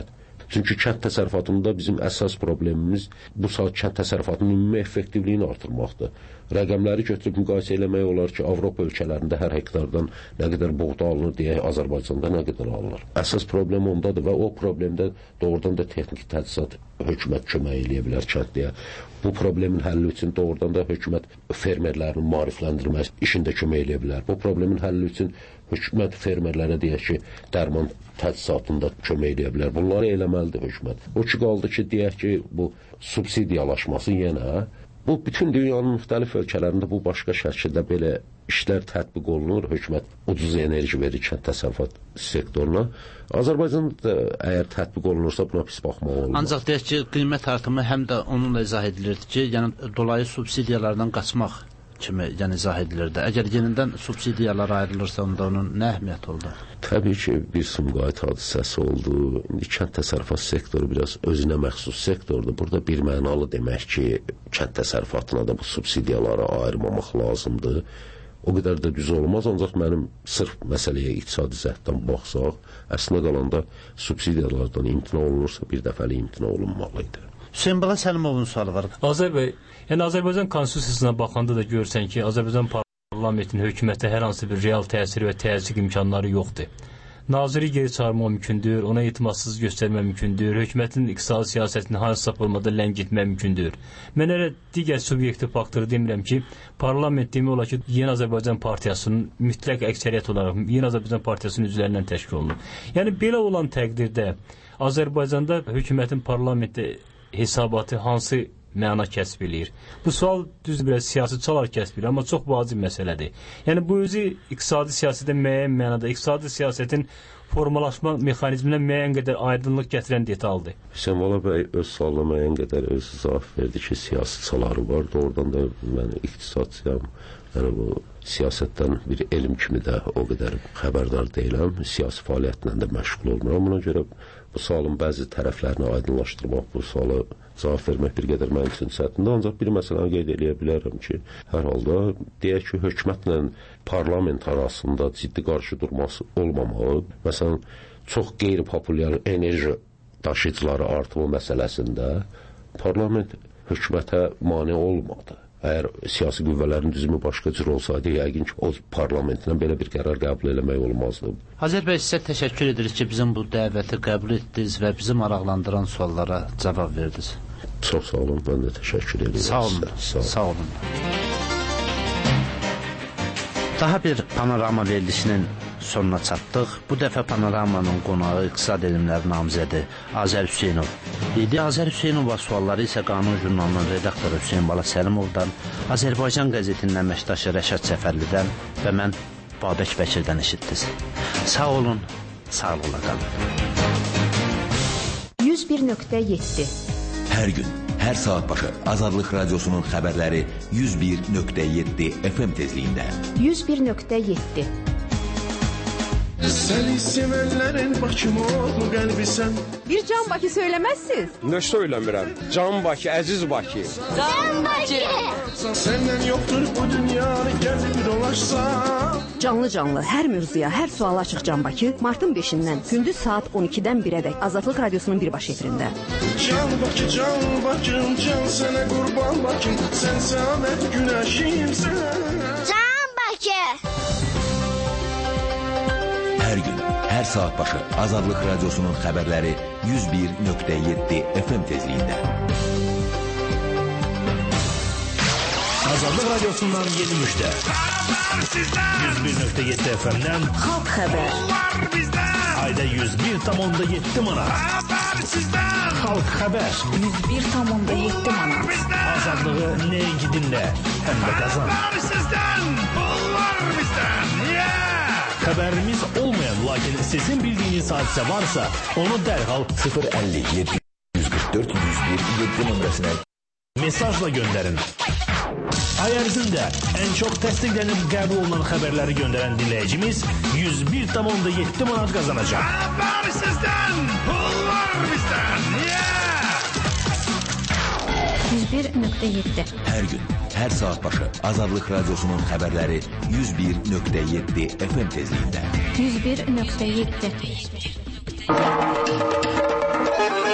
Çünki kənd təsərrüfatında bizim əsas problemimiz bu saat kənd təsərrüfatının ümumi effektivliyini artırmaqdır. Rəqəmləri götürüb müqayisə eləmək olar ki, Avropa ölkələrində hər hektardan nə qədər buğda alınır deyək, Azərbaycanda nə qədər alınır. Əsas problem ondadır və o problemdə doğrudan da texniki tədrisat hökumət kömək eləyə bilər kəndliyə. Bu problemin həlli üçün doğrudan da hökumət fermerlərin maarifləndirmə işində kömək eləyə bilər. Bu problemin həlli üçün hökumət fermerlərə deyək ki, dərman tədrisatında kömək eləyə bilər. Bunları eləməlidir hökumət. O ki, qaldı ki, deyək ki, bu subsidiyalaşması yenə bu bütün dünyanın müxtəlif ölkələrində bu başqa şəkildə belə işlər tətbiq olunur. Hökumət ucuz enerji verir kənd təsərrüfat sektoruna. Azərbaycanda da əgər tətbiq olunursa buna pis baxmaq olmaz. Ancaq deyək ki, qiymət artımı həm də onunla izah edilirdi ki, yəni dolayı subsidiyalardan qaçmaq kimi yəni izah edilirdi. Əgər yenidən subsidiyalar ayrılırsa, onda onun nə əhəmiyyəti oldu? Təbii ki, bir Sumqayıt hadisəsi oldu. İndi kənd təsərrüfat sektoru biraz özünə məxsus sektordur. Burada bir mənalı demək ki, kənd təsərrüfatına da bu subsidiyaları ayırmamaq lazımdır. O qədər də düz olmaz, ancaq mənim sırf məsələyə iqtisadi cəhətdən baxsaq, əslində qalanda subsidiyalardan imtina olunursa bir dəfəli imtina olunmalı idi. Hüseyin Bala Səlimovun sualı var. Azər bəy, yəni Azərbaycan konstitusiyasına baxanda da görürsən ki, Azərbaycan parlamentinin hökumətə hər hansı bir real təsir və təzyiq imkanları yoxdur. Naziri geri çağırmaq mümkündür, ona etimadsız göstərmək mümkündür, hökumətin iqtisadi siyasətini hansısa formada ləngitmək mümkündür. Mən elə digər subyektiv faktoru demirəm ki, parlament demək olar ki, Yeni Azərbaycan Partiyasının mütləq əksəriyyət olaraq Yeni Azərbaycan Partiyasının üzvlərindən təşkil olunur. Yəni belə olan təqdirdə Azərbaycanda hökumətin parlamentdə hesabatı hansı məna kəsb eləyir? Bu sual düz biraz siyasi çalar kəsb eləyir, amma çox vacib məsələdir. Yəni bu özü iqtisadi siyasətdə müəyyən mənada, iqtisadi siyasətin formalaşma mexanizminə müəyyən qədər aydınlıq gətirən detaldır. Hüseyin Bala bəy öz sualına müəyyən qədər öz cavab verdi ki, siyasi çaları var. Doğrudan da mən iqtisadçıyam. Yəni bu siyasətdən bir elm kimi də o qədər xəbərdar deyiləm. Siyasi fəaliyyətlə də məşğul olmuram. Buna görə bu sualın bəzi tərəflərini aydınlaşdırmaq, bu sualı cavab vermək bir qədər mənim üçün çətindir. Ancaq bir məsələni qeyd eləyə bilərəm ki, hər halda deyək ki, hökumətlə parlament arasında ciddi qarşı durması olmamalı. Məsələn, çox qeyri-populyar enerji daşıyıcıları artımı məsələsində parlament hökumətə mane olmadı. Əgər siyasi qüvvələrin düzümü başqa cür olsaydı, yəqin ki, o parlamentindən belə bir qərar qəbul eləmək olmazdı. Azər bəy, sizə təşəkkür edirik ki, bizim bu dəvəti qəbul etdiniz və bizi maraqlandıran suallara cavab verdiniz. Çox sağ olun, mən də təşəkkür edirəm. Sağ olun, sağ olun. Daha bir panorama verilişinin sonuna çatdıq. Bu dəfə panoramanın qonağı iqtisad elmləri namizədi Azər Hüseynov idi. Azər Hüseynov'a sualları isə Qanun jurnalının redaktoru Hüseyin Bala Səlimovdan, Azərbaycan qəzetinin əməkdaşı Rəşad Səfərlidən və mən Babək Bəkirdən eşitdiniz. Sağ olun, sağlıqla qalın. 101.7 Hər gün, hər saat başı Azadlıq Radiosunun xəbərləri 101.7 FM tezliyində. 101.7 Seni sevenlerin başım oldu qəlbi sən. Bir Can Bakı söyləməzsiniz? Nə söyləmirəm? Can Bakı, əziz Bakı. Can Bakı! Səndən yoxdur bu dünyanı gəzib dolaşsam. Canlı, hər mövzuya, hər suala açıq Can Bakı, martın 5-dən, gündüz saat 12-dən 1-ədək Azadlıq Radiosunun birbaşa efirində. Can Bakım, can sənə qurban Bakım, sən səadət günəşimsən. Can Bakı! Hər gün, hər saat başı Azadlıq Radiosunun xəbərləri 101.7 FM tezliyində. Azadlıq Radiosundan yeni müjdə. 101.7 FM'dən Xalq xəbər. Ayda 101,7 manat. Xalq xəbər. 101,7 manat. Azadlığı nəinki dinlə, həm də qazan. Xəbərimiz olmayan, lakin sizin bildiyiniz hadisə varsa, onu dərhal 057 144 101 7 nömrəsinə mesajla göndərin. Ay ərzində ən çox təsdiqlənib qəbul olunan xəbərləri göndərən dinləyicimiz 101,7 manat qazanacaq. Xəbər sizdən, pul var bizdən. 101.7 Hər gün, hər saat başı Azadlıq Radiosunun xəbərləri 101.7 FM tezliyində. 101.7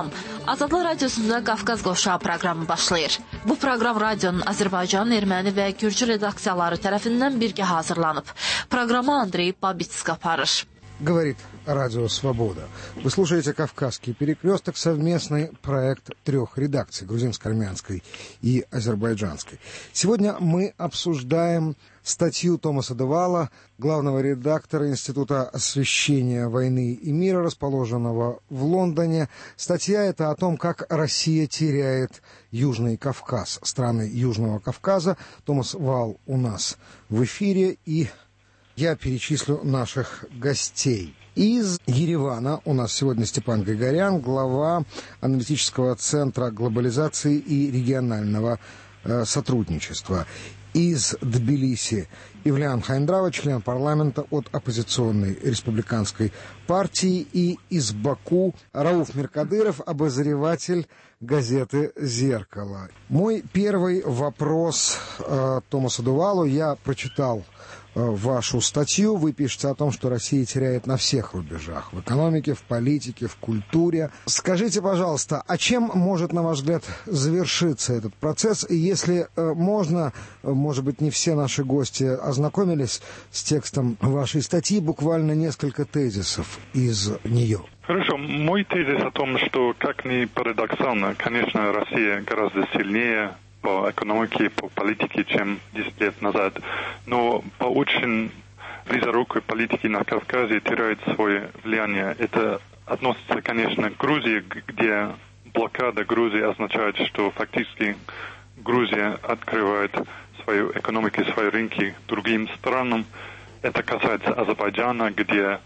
Salam. Azadlıq Radiosunda Qafqaz Qovşağı proqramı başlayır. Bu proqram radionun Azərbaycan, erməni və gürcü redaksiyaları tərəfindən birgə hazırlanıb. Proqramı Andrey Babitsk aparır. Говорит Радио Свобода. Вы слушаете «Кавказский перекресток», совместный проект трех редакций, грузинской, армянской и азербайджанской. Сегодня мы обсуждаем статью Томаса Девала, главного редактора Института освещения войны и мира, расположенного в Лондоне. Статья эта о том, как Россия теряет Южный Кавказ, страны Южного Кавказа. Томас Вал у нас в эфире, и я перечислю наших гостей. Из Еревана у нас сегодня Степан Григорян, глава аналитического центра глобализации и регионального сотрудничества. Из Тбилиси Ивлиан Хайндрава, член парламента от оппозиционной республиканской партии. И из Баку Рауф Меркадыров, обозреватель газеты «Зеркало». Мой первый вопрос Томасу Девалу. Я прочитал вашу статью. Вы пишете о том, что Россия теряет на всех рубежах. В экономике, в политике, в культуре. Скажите, пожалуйста, а чем может, на ваш взгляд, завершиться этот процесс? И если можно, может быть, не все наши гости ознакомились с текстом вашей статьи, буквально несколько тезисов из нее. Хорошо. Мой тезис о том, что, как ни парадоксально, конечно, Россия гораздо сильнее по экономике, по политике, чем 10 лет назад. Но по очень близорукой политике на Кавказе теряет свое влияние. Это относится, конечно, к Грузии, где блокада Грузии означает, что фактически Грузия открывает свою экономику, свои рынки другим странам. Это касается Азербайджана, где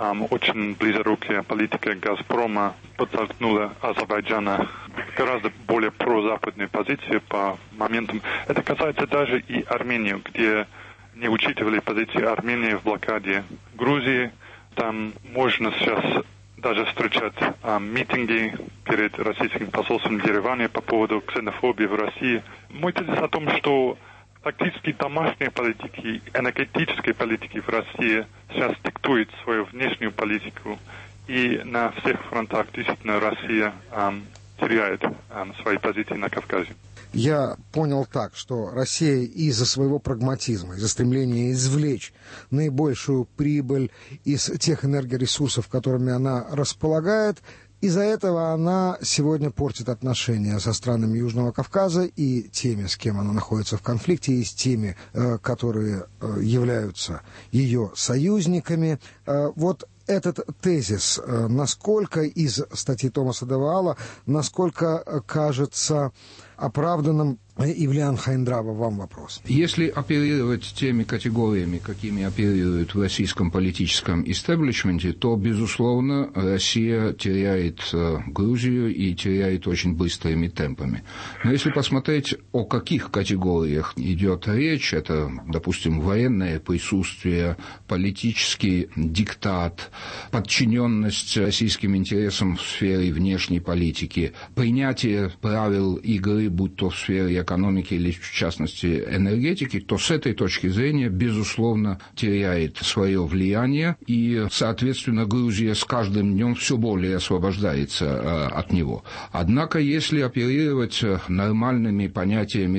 очень близорукая политика «Газпрома» подтолкнула Азербайджана в гораздо более прозападную позицию по моментам. Это касается даже и Армении, где не учитывали позицию Армении в блокаде Грузии. Там можно сейчас даже встречать митинги перед российским посольством в Ереване по поводу ксенофобии в России. Мой тезис о том, что фактически домашние политики, энергетические политики в России сейчас диктуют свою внешнюю политику, и на всех фронтах действительно Россия теряет свои позиции на Кавказе. Я понял так, что Россия из-за своего прагматизма, из-за стремления извлечь наибольшую прибыль из тех энергоресурсов, которыми она располагает, из-за этого она сегодня портит отношения со странами Южного Кавказа и теми, с кем она находится в конфликте, и с теми, которые являются ее союзниками. Вот этот тезис, насколько из статьи Томаса Девала, насколько кажется оправданным? Ивлиан Хайндрава, вам вопрос. Если оперировать теми категориями, какими оперируют в российском политическом истеблишменте, то, безусловно, Россия теряет Грузию и теряет очень быстрыми темпами. Но если посмотреть, о каких категориях идет речь, это, допустим, военное присутствие, политический диктат, подчиненность российским интересам в сфере внешней политики, принятие правил игры, будь то в сфере экономики или, в частности, энергетики, то с этой точки зрения, безусловно, теряет свое влияние, и, соответственно, Грузия с каждым днем все более освобождается от него. Однако, если оперировать нормальными понятиями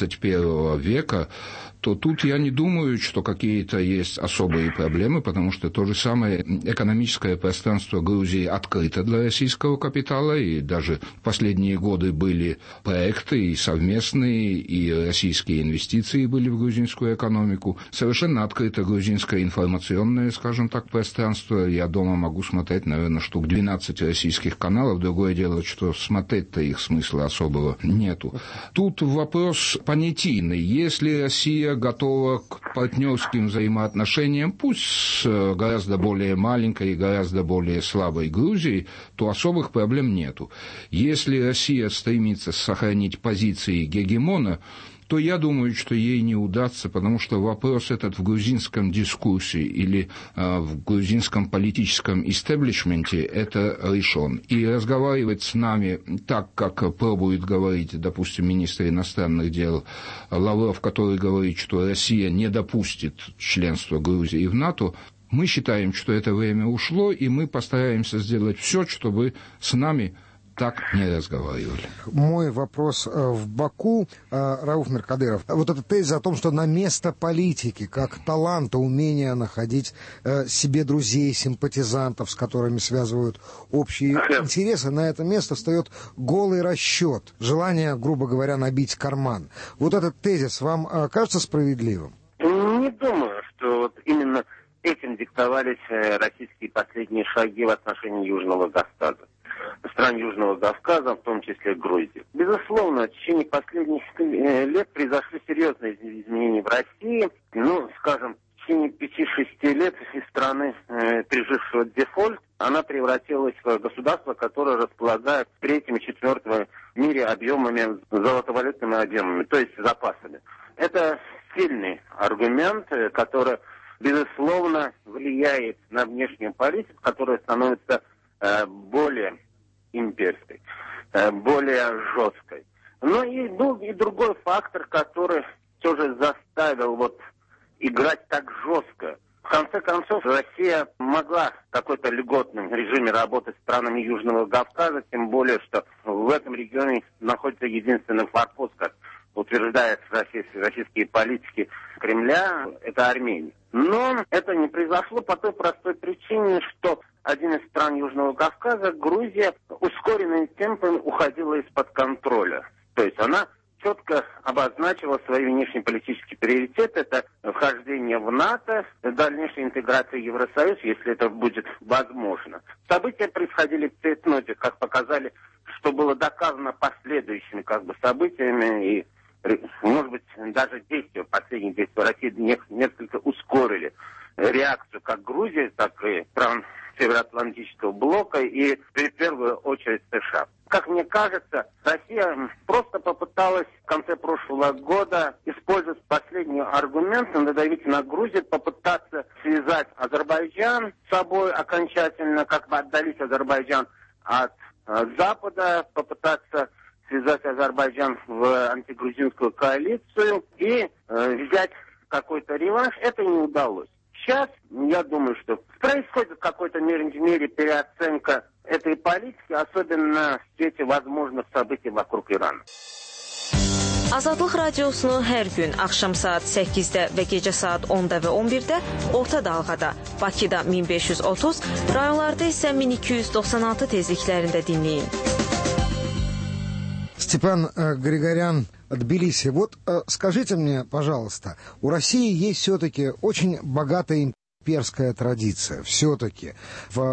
21 века, то тут я не думаю, что какие-то есть особые проблемы, потому что то же самое экономическое пространство Грузии открыто для российского капитала, и даже в последние годы были проекты и совместные, и российские инвестиции были в грузинскую экономику. Совершенно открыто грузинское информационное, скажем так, пространство. Я дома могу смотреть, наверное, штук 12 российских каналов. Другое дело, что смотреть-то их смысла особого нету. Тут вопрос понятийный. Если Россия готова к партнерским взаимоотношениям, пусть с гораздо более маленькой и гораздо более слабой Грузией, то особых проблем нету. Если Россия стремится сохранить позиции гегемона, то я думаю, что ей не удастся, потому что вопрос этот в грузинском дискурсе или в грузинском политическом истеблишменте это решен. И разговаривать с нами так, как пробует говорить, допустим, министр иностранных дел Лавров, который говорит, что Россия не допустит членства Грузии в НАТО, мы считаем, что это время ушло, и мы постараемся сделать все, чтобы с нами так не разговаривали. Мой вопрос в Баку, Рауф Меркадыров. Вот эта теза о том, что на место политики, как таланта, умения находить себе друзей, симпатизантов, с которыми связывают общие интересы, на это место встает голый расчет, желание, грубо говоря, набить карман. Вот этот тезис вам кажется справедливым? Не думаю, что вот именно этим диктовались российские последние шаги в отношении Южного Кавказа. Стран Южного Кавказа, в том числе Грузии. Безусловно, в течение последних лет произошли серьезные изменения в России. Ну, скажем, в течение 5-6 лет из страны, пережившего дефолт, она превратилась в государство, которое располагает 3-4 в мире объемами, золотовалютными объемами, то есть запасами. Это сильный аргумент, который, безусловно, влияет на внешнюю политику, которая становится более имперской, более жесткой. Но и был и другой фактор, который все же заставил вот играть так жестко. В конце концов, Россия могла в какой-то льготном режиме работать с странами Южного Кавказа, тем более, что в этом регионе находится единственный форпост, как утверждают российские политики Кремля, это Армения. Но это не произошло по той простой причине, что один из стран Южного Кавказа, Грузия, ускоренным темпом уходила из-под контроля. То есть она четко обозначила свои внешнеполитические приоритеты. Это вхождение в НАТО, дальнейшая интеграция в Евросоюз, если это будет возможно. События происходили в цейтноте, как показали, что было доказано последующими событиями и, может быть, даже последние действия России несколько ускорили реакцию как Грузии, так и стран Североатлантического блока и, в первую очередь, США. Как мне кажется, Россия просто попыталась в конце прошлого года использовать последний аргумент, надавить на Грузию, попытаться связать Азербайджан с собой окончательно, как бы отдалить Азербайджан от Запада, попытаться связать Азербайджан в антигрузинскую коалицию и взять какой-то реванш. Это не удалось. Сейчас, я думаю, что происходит в какой-то мере переоценка этой политики, особенно в свете возможных событий вокруг Ирана. Azadlıq radiosunu hər gün axşam saat 8-də və gecə saat 10-da və 11-də orta dalğada, Bakıda 1530, rayonlarda isə 1296 tezliklərində dinləyin. Степан Григорян, Тбилиси. Вот скажите мне, пожалуйста, у России есть все-таки очень богатая имперская традиция. Все-таки в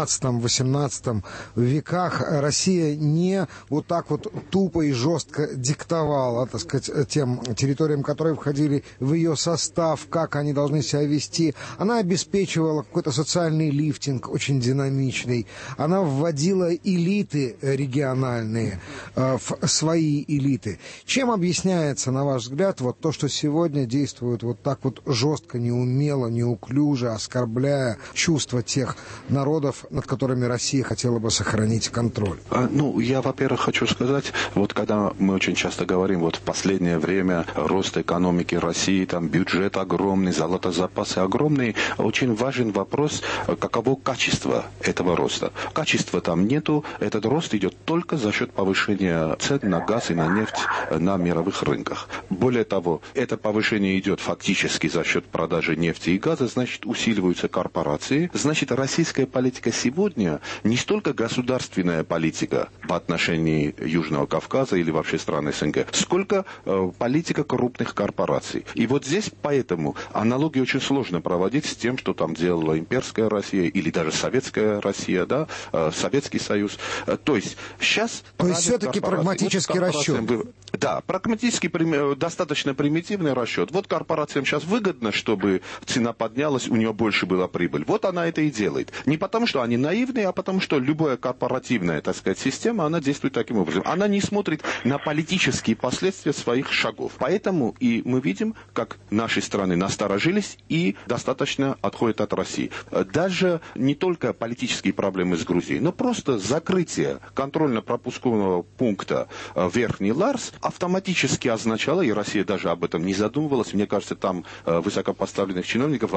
19-18 веках Россия не вот так вот тупо и жестко диктовала, так сказать, тем территориям, которые входили в ее состав, как они должны себя вести. Она обеспечивала какой-то социальный лифтинг, очень динамичный. Она вводила элиты региональные в свои элиты. Чем объясняется, на ваш взгляд, вот то, что сегодня действует вот так вот жестко, неумело, неуклюже, оскорбляя чувства тех народов, над которыми Россия хотела бы сохранить контроль? Я, во-первых, хочу сказать, вот когда мы очень часто говорим, вот в последнее время рост экономики России, там бюджет огромный, золотозапасы огромные, очень важен вопрос, каково качество этого роста. Качества там нету, этот рост идет только за счет повышения цен на газ и на нефть на мировых рынках. Более того, это повышение идет фактически за счет продажи нефти и газа, значит, усиливаются корпорации. Значит, российская политика сегодня не столько государственная политика по отношению Южного Кавказа или вообще стран СНГ, сколько политика крупных корпораций. И вот здесь поэтому аналогии очень сложно проводить с тем, что там делала имперская Россия или даже советская Россия, да, Советский Союз. То есть сейчас... То есть все-таки прагматический расчет. Да, прагматически достаточно примитивный расчет. Вот корпорациям сейчас выгодно, чтобы цена поднялась, у нее больше была прибыль. Вот она это и делает. Не потому, что они наивные, а потому, что любая корпоративная, так сказать, система, она действует таким образом. Она не смотрит на политические последствия своих шагов. Поэтому и мы видим, как наши страны насторожились и достаточно отходят от России. Даже не только политические проблемы с Грузией, но просто закрытие контрольно-пропускного пункта Верхний Ларс автоматически означало, и Россия даже об этом не задумывалась, мне кажется, там высокопоставленных чиновников вообще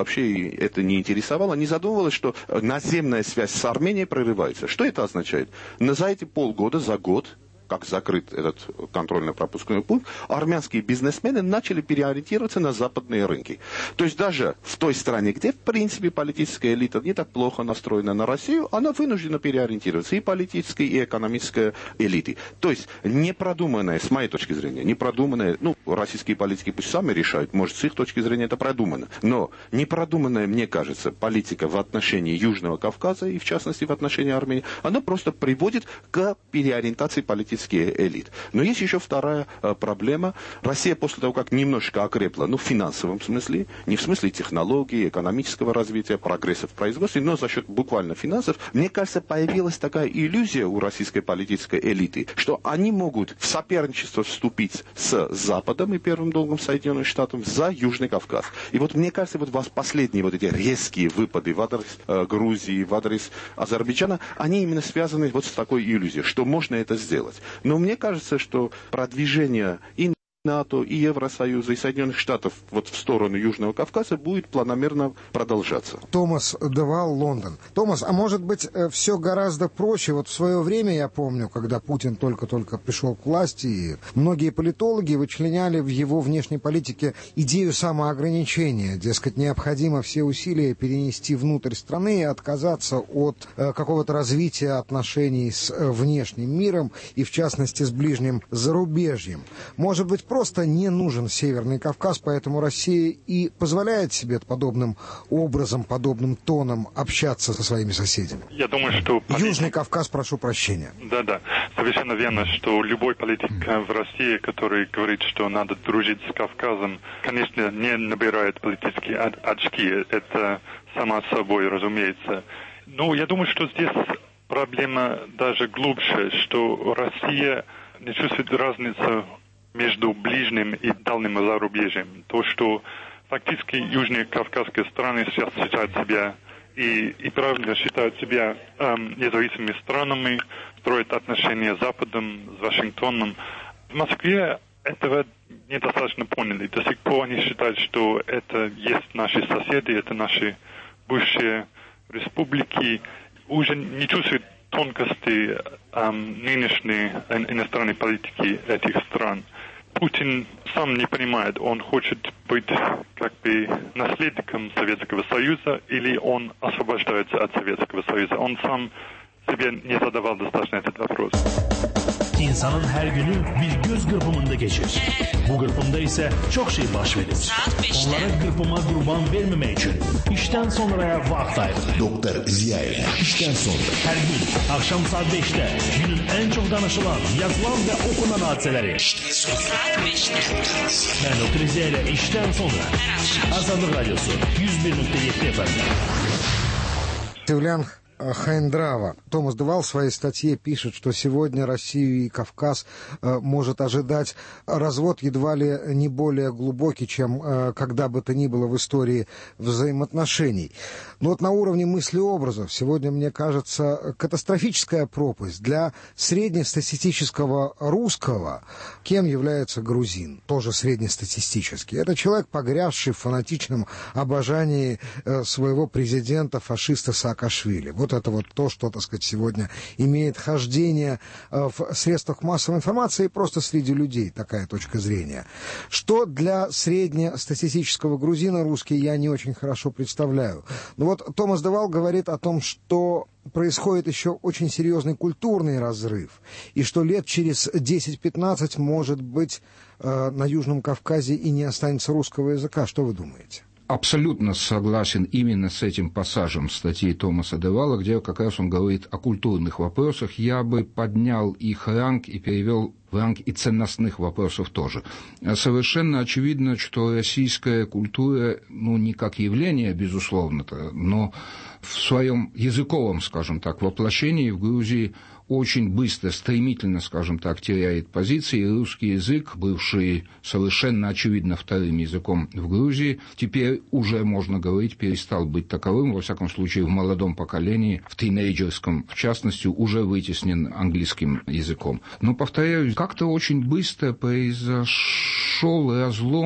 это не интересовало, не задумывалось, что наземная связь с Арменией прерывается. Что это означает? За эти полгода, за год, как закрыт этот контрольно-пропускной пункт, армянские бизнесмены начали переориентироваться на западные рынки. То есть даже в той стране, где в принципе политическая элита не так плохо настроена на Россию, она вынуждена переориентироваться, и политическая, и экономическая элиты. То есть непродуманная, с моей точки зрения, непродуманная, российские политики пусть сами решают, может, с их точки зрения это продумано, но непродуманная, мне кажется, политика в отношении Южного Кавказа, и в частности в отношении Армении, она просто приводит к переориентации политических элит. Но есть еще вторая проблема. Россия после того, как немножко окрепла, в финансовом смысле, не в смысле технологий, экономического развития, прогресса в производстве, но за счет буквально финансов, мне кажется, появилась такая иллюзия у российской политической элиты, что они могут в соперничество вступить с Западом и первым долгом Соединенных Штатов за Южный Кавказ. И вот мне кажется, вот последние вот эти резкие выпады в адрес Грузии, в адрес Азербайджана, они именно связаны вот с такой иллюзией, что можно это сделать. Но мне кажется, что продвижение и НАТО, и Евросоюза, и Соединенных Штатов вот в сторону Южного Кавказа будет планомерно продолжаться. Томас де Вал, Лондон. Томас, а может быть, все гораздо проще? Вот в свое время, я помню, когда Путин только-только пришел к власти, и многие политологи вычленяли в его внешней политике идею самоограничения. Дескать, необходимо все усилия перенести внутрь страны и отказаться от какого-то развития отношений с внешним миром, и в частности с ближним зарубежьем. Может быть, просто не нужен Северный Кавказ, поэтому Россия и позволяет себе подобным образом, подобным тоном общаться со своими соседями. Я думаю, что... Южный Кавказ, прошу прощения. Да, совершенно верно, что любой политик в России, который говорит, что надо дружить с Кавказом, конечно, не набирает политические очки. Это само собой, разумеется. Но я думаю, что здесь проблема даже глубже, что Россия не чувствует разницу между ближним и дальним зарубежьем. То, что фактически южные кавказские страны сейчас считают себя и правильно считают себя независимыми странами, строят отношения с Западом, с Вашингтоном. В Москве этого недостаточно поняли. До сих пор они считают, что это есть наши соседи, это наши бывшие республики. Уже не чувствуют тонкости нынешней иностранной политики этих стран. Путин сам не понимает, он хочет быть как бы наследником Советского Союза или он освобождается от Советского Союза. Он сам себе не задавал достаточно этот вопрос. İnsanın her günü bir göz kırpımında geçir. Bu kırpımda ise çok şey baş verir. Onlara kırpıma kurban vermemek için işten sonraya vakit ayırın. Doktor Ziya ile işten sonra. Her gün akşam saat 5'te günün en çok danışılan, yazılan ve okunan hadiseleri. İşten sonra. Saat 5'te. Ben Doktor Ziya ile işten sonra. Her akşam. Azadlık Radyosu 101.7 FM. Тевлян Хайндрава. Томас де Вал в своей статье пишет, что сегодня Россию и Кавказ может ожидать развод едва ли не более глубокий, чем когда бы то ни было в истории взаимоотношений. Но вот на уровне мыслеобразов сегодня, мне кажется, катастрофическая пропасть для среднестатистического русского, кем является грузин, тоже среднестатистический. Это человек, погрязший в фанатичном обожании своего президента, фашиста Саакашвили. Вот это вот то, что, так сказать, сегодня имеет хождение в средствах массовой информации и просто среди людей, такая точка зрения. Что для среднестатистического грузина русский я не очень хорошо представляю. Но вот Томас де Вал говорит о том, что происходит еще очень серьезный культурный разрыв, и что лет через 10-15, может быть, на Южном Кавказе и не останется русского языка. Что вы думаете? Абсолютно согласен именно с этим пассажем статьи Томаса де Вала, где как раз он говорит о культурных вопросах. Я бы поднял их ранг и перевел в ранг и ценностных вопросов тоже. Совершенно очевидно, что российская культура, не как явление, безусловно, но в своем языковом, скажем так, воплощении в Грузии очень быстро, стремительно, скажем так, теряет позиции. И русский язык, бывший совершенно очевидно вторым языком в Грузии, теперь уже, можно говорить, перестал быть таковым. Во всяком случае, в молодом поколении, в тинейджерском, в частности, уже вытеснен английским языком. Но, повторяю, как-то очень быстро произошел разлом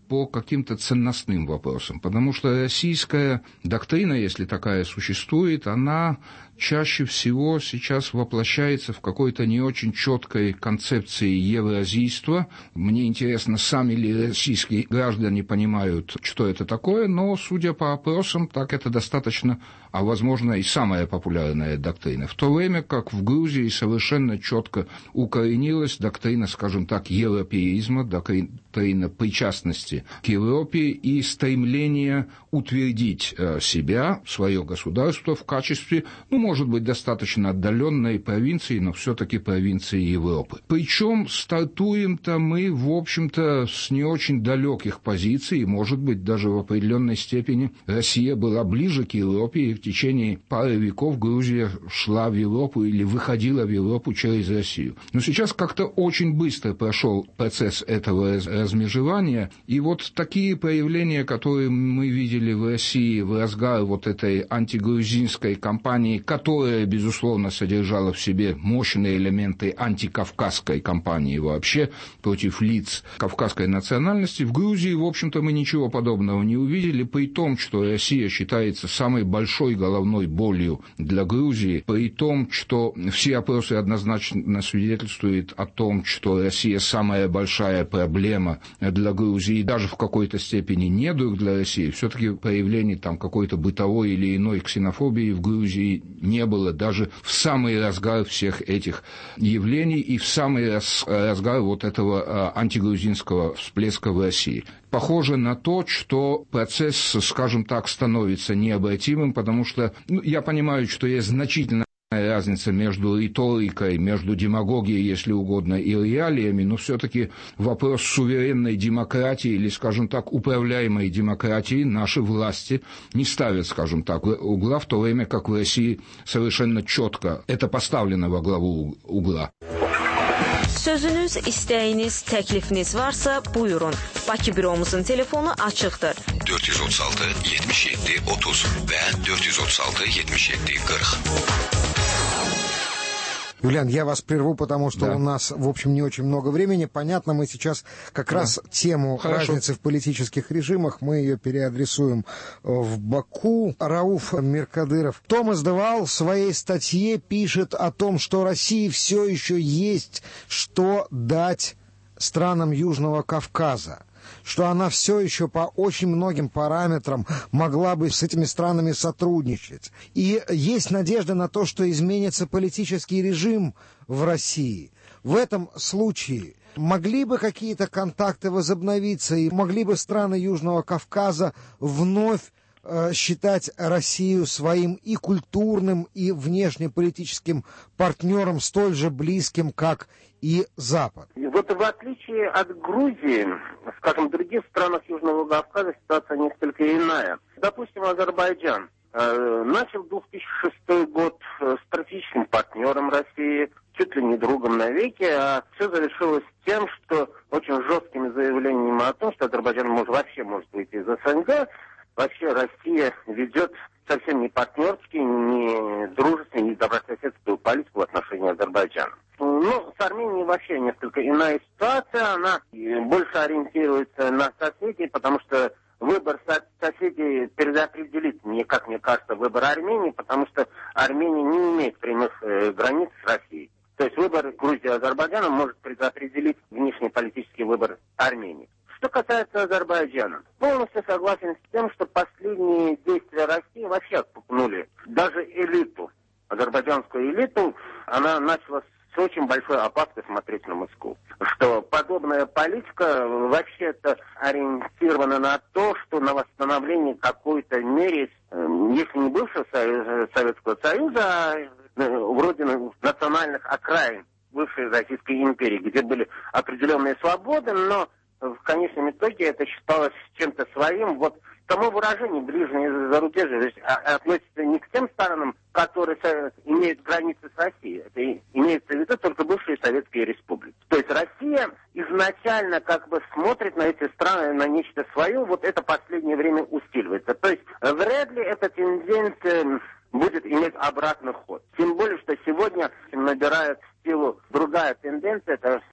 по каким-то ценностным вопросам, потому что российская доктрина, если такая существует, она чаще всего сейчас воплощается в какой-то не очень четкой концепции евразийства. Мне интересно, сами ли российские граждане понимают, что это такое, но, судя по опросам, так это достаточно, а возможно и самая популярная доктрина. В то время как в Грузии совершенно четко укоренилась доктрина, скажем так, европеизма, доктрина причастности к Европе и стремление утвердить себя, свое государство в качестве, может быть, достаточно отдаленной провинции, но все-таки провинции Европы. Причем стартуем-то мы, в общем-то, с не очень далеких позиций, и, может быть, даже в определенной степени Россия была ближе к Европе, и в течение пары веков Грузия шла в Европу или выходила в Европу через Россию. Но сейчас как-то очень быстро прошел процесс этого размежевания, и вот такие проявления, которые мы видели в России в разгар вот этой антигрузинской кампании, которая, безусловно, содержала в себе мощные элементы антикавказской кампании вообще против лиц кавказской национальности, в Грузии, в общем-то, мы ничего подобного не увидели, при том, что Россия считается самой большой головной болью для Грузии, при том, что все опросы однозначно свидетельствуют о том, что Россия самая большая проблема для Грузии, и даже в какой-то степени недруг для России, все-таки проявлений там какой-то бытовой или иной ксенофобии в Грузии не было даже в самый разгар всех этих явлений и в самый разгар вот этого антигрузинского всплеска в России. Похоже на то, что процесс, скажем так, становится необратимым, потому что я понимаю, что есть значительная разница между риторикой, между демагогией, если угодно, и реалиями, но все-таки вопрос суверенной демократии или, скажем так, управляемой демократии наши власти не ставят, скажем так, угла, в то время как в России совершенно четко это поставлено во главу угла. Sözünüz, istəyiniz, təklifiniz varsa, buyurun. Bakı büromuzun telefonu açıqdır. 436 77 30 və 436 77 40. Юлиан, я вас прерву, потому что у нас, в общем, не очень много времени. Понятно, мы сейчас как раз тему разницы в политических режимах, мы ее переадресуем в Баку. Рауф Меркадыров. Томас Девал в своей статье пишет о том, что России все еще есть что дать странам Южного Кавказа, что она все еще по очень многим параметрам могла бы с этими странами сотрудничать. И есть надежда на то, что изменится политический режим в России. В этом случае могли бы какие-то контакты возобновиться, и могли бы страны Южного Кавказа вновь считать Россию своим и культурным, и внешнеполитическим партнером, столь же близким, как и Запад. Вот в отличие от Грузии, скажем, в других странах Южного Кавказа ситуация несколько иная. Допустим, Азербайджан начал 2006 год стратегическим партнером России, чуть ли не другом навеки, а все завершилось тем, что очень жесткими заявлениями о том, что Азербайджан вообще может выйти из СНГ. Вообще Россия ведет совсем не партнерскую, не дружественную, не добрососедскую политику в отношении Азербайджана. Ну, с Арменией вообще несколько иная ситуация, она больше ориентируется на соседей, потому что выбор соседей предопределит, как мне кажется, выбор Армении, потому что Армения не имеет прямых границ с Россией. То есть выбор Грузии и Азербайджана может предопределить внешнеполитический выбор Армении. Что касается Азербайджана, полностью согласен с тем, что последние действия России вообще отпугнули даже элиту, азербайджанскую элиту. Она начала с очень большой опаской смотреть на Москву. Что подобная политика вообще-то ориентирована на то, что на восстановление какой-то мере, если не бывшего Советского Союза, а вроде национальных окраин бывшей Российской империи, где были определенные свободы, но в конечном итоге это считалось чем-то своим. Вот само выражение «ближнее зарубежье» относится не к тем странам, которые имеют границы с Россией. Это имеется в виду только бывшие советские республики. То есть Россия изначально как бы смотрит на эти страны, на нечто свое. Вот это последнее время усиливается. То есть вряд ли эта тенденция будет иметь обратный ход. Тем более, что сегодня набирает силу другая тенденция, это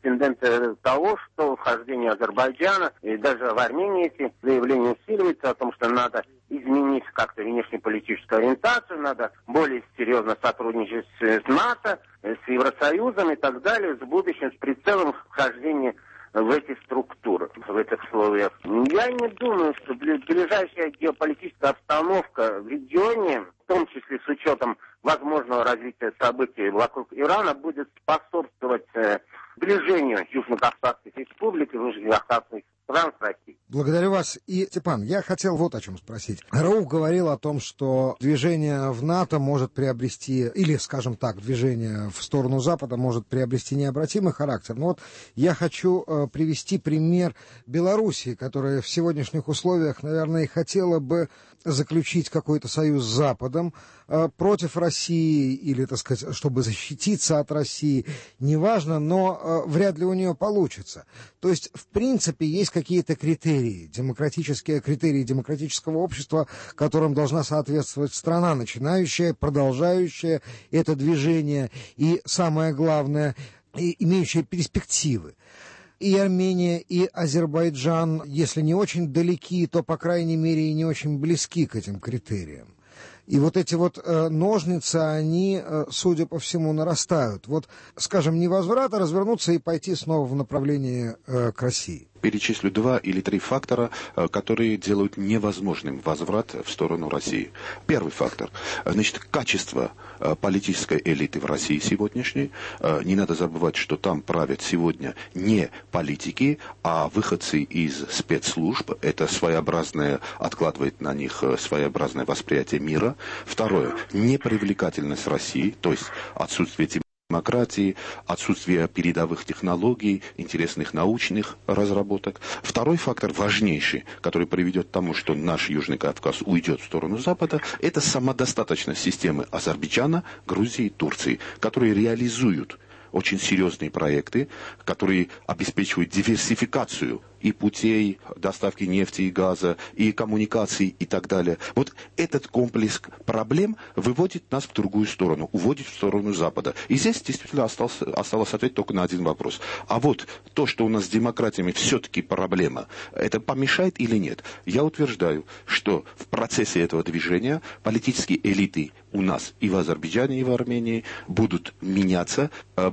тенденция того, что вхождение Азербайджана, и даже в Армении эти заявления усиливаются о том, что надо изменить как-то внешнеполитическую ориентацию, надо более серьезно сотрудничать с НАТО, с Евросоюзом и так далее, с будущим, с прицелом вхождения в эти структуры, в этих условиях. Я не думаю, что ближайшая геополитическая обстановка в регионе, в том числе с учетом возможного развития событий вокруг Ирана, будет способствовать сближению Южно-Кавказских республик и Южно-Кавказских стран с Россией. Благодарю вас. И, Степан, я хотел вот о чем спросить. Рауф говорил о том, что движение в НАТО может приобрести, или, скажем так, движение в сторону Запада может приобрести необратимый характер. Но вот я хочу привести пример Белоруссии, которая в сегодняшних условиях, наверное, и хотела бы заключить какой-то союз с Западом против России, или, так сказать, чтобы защититься от России, неважно, но вряд ли у нее получится. То есть, в принципе, есть какие-то критерии, демократические критерии демократического общества, которым должна соответствовать страна, начинающая, продолжающая это движение, и, самое главное, имеющая перспективы. И Армения, и Азербайджан, если не очень далеки, то, по крайней мере, и не очень близки к этим критериям. И вот эти вот ножницы, они, судя по всему, нарастают. Вот, скажем, не возврат, а развернуться и пойти снова в направлении к России. Перечислю 2 или 3 фактора, которые делают невозможным возврат в сторону России. Первый фактор. Значит, качество политической элиты в России сегодняшней. Не надо забывать, что там правят сегодня не политики, а выходцы из спецслужб. Это своеобразное, откладывает на них своеобразное восприятие мира. Второе. Непривлекательность России, то есть отсутствие демократии, отсутствие передовых технологий, интересных научных разработок. Второй фактор, важнейший, который приведет к тому, что наш Южный Кавказ уйдет в сторону Запада, это самодостаточность системы Азербайджана, Грузии и Турции, которые реализуют очень серьезные проекты, которые обеспечивают диверсификацию и путей доставки нефти и газа, и коммуникаций, и так далее. Вот этот комплекс проблем выводит нас в другую сторону, уводит в сторону Запада. И здесь действительно осталось ответить только на один вопрос. А вот то, что у нас с демократиями все-таки проблема, это помешает или нет? Я утверждаю, что в процессе этого движения политические элиты у нас и в Азербайджане, и в Армении будут меняться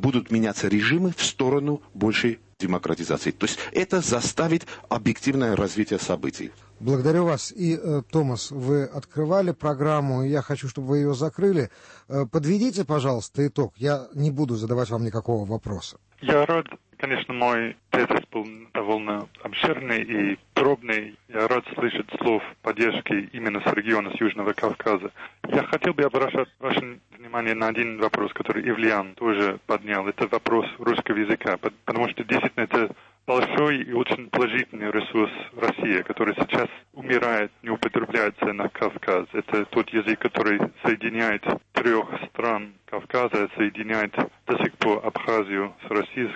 режимы в сторону большей демократизации. То есть это заставит объективное развитие событий. Благодарю вас. И, Томас, вы открывали программу, и я хочу, чтобы вы ее закрыли. Подведите, пожалуйста, итог. Я не буду задавать вам никакого вопроса. Я рад, конечно, мой тезис был довольно обширный и пробный. Я рад слышать слов поддержки именно с региона, с Южного Кавказа. Я хотел бы обращать ваше внимание на один вопрос, который Ивлиан тоже поднял. Это вопрос русского языка, потому что действительно это большой и очень положительный ресурс России, который сейчас умирает, не употребляется на Кавказ. Это тот язык, который соединяет 3 стран Кавказа, соединяет до сих пор Абхазию с Россией,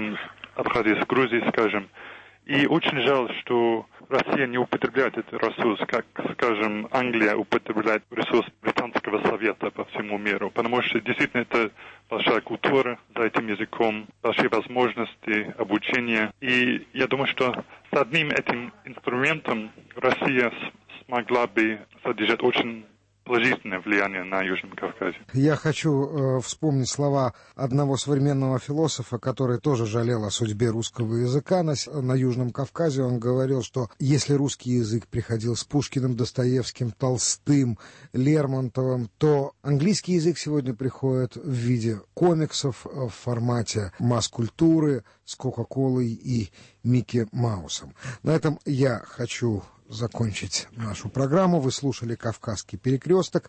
Абхазию с Грузией, скажем. И очень жаль, что Россия не употребляет этот ресурс, как, скажем, Англия употребляет ресурс Британского совета по всему миру. Потому что действительно это большая культура за этим языком, большие возможности обучения. И я думаю, что с одним этим инструментом Россия смогла бы содержать очень положительное влияние на Южном Кавказе. Я хочу вспомнить слова одного современного философа, который тоже жалел о судьбе русского языка на Южном Кавказе. Он говорил, что если русский язык приходил с Пушкиным, Достоевским, Толстым, Лермонтовым, то английский язык сегодня приходит в виде комиксов в формате масс-культуры с Кока-Колой и Микки Маусом. На этом я хочу закончить нашу программу. Вы слушали «Кавказский перекресток».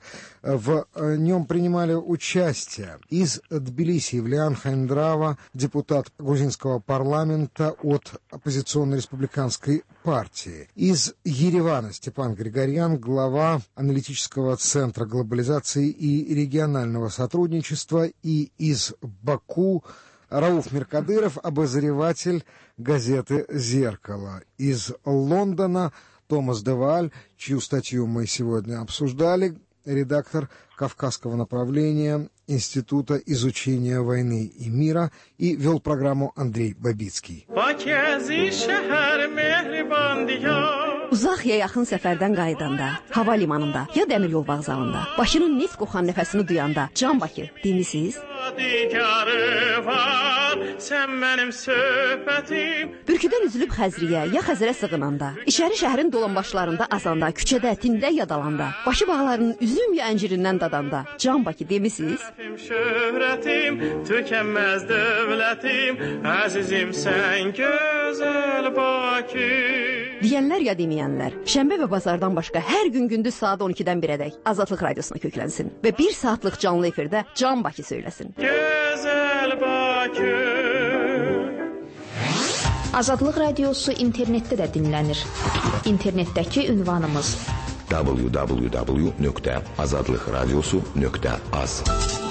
В нем принимали участие из Тбилиси Ивлиан Хайндрава, депутат грузинского парламента от оппозиционной республиканской партии. Из Еревана Степан Григорян, глава аналитического центра глобализации и регионального сотрудничества. И из Баку Рауф Меркадыров, обозреватель газеты «Зеркало». Из Лондона Томас де Вааль, чью статью мы сегодня обсуждали, редактор Кавказского направления Института изучения войны и мира, и вел программу Андрей Бабицкий. Uzaq ya yaxın səfərdən qayıdanda, hava limanında ya dəmir yol vağzalında, Bakının neft qoxan nəfəsini duyanda, Can Bakı demisiniz? Bürküdən üzülüb Xəzriyə ya Xəzərə sığınanda, İçəri şəhərin dolanbaşlarında azanda, küçədə, tində yadalanda, Bakı bağlarının üzüm ya əncirindən dadanda, Can Bakı demisiniz? Şöhrətim, tükənməz dövlətim, əzizim sən gözəl Bakı. Deyənlər ya deməyənlər, şənbə və bazardan başqa hər gün gündüz saat 12-dən 1-ədək Azadlıq Radiosuna köklənsin və 1 saatlıq canlı efirdə Can Bakı söyləsin. Gözəl Bakı. Azadlıq Radiosu internetdə də dinlənir. İnternetdəki ünvanımız www.azadlıqradiosu.az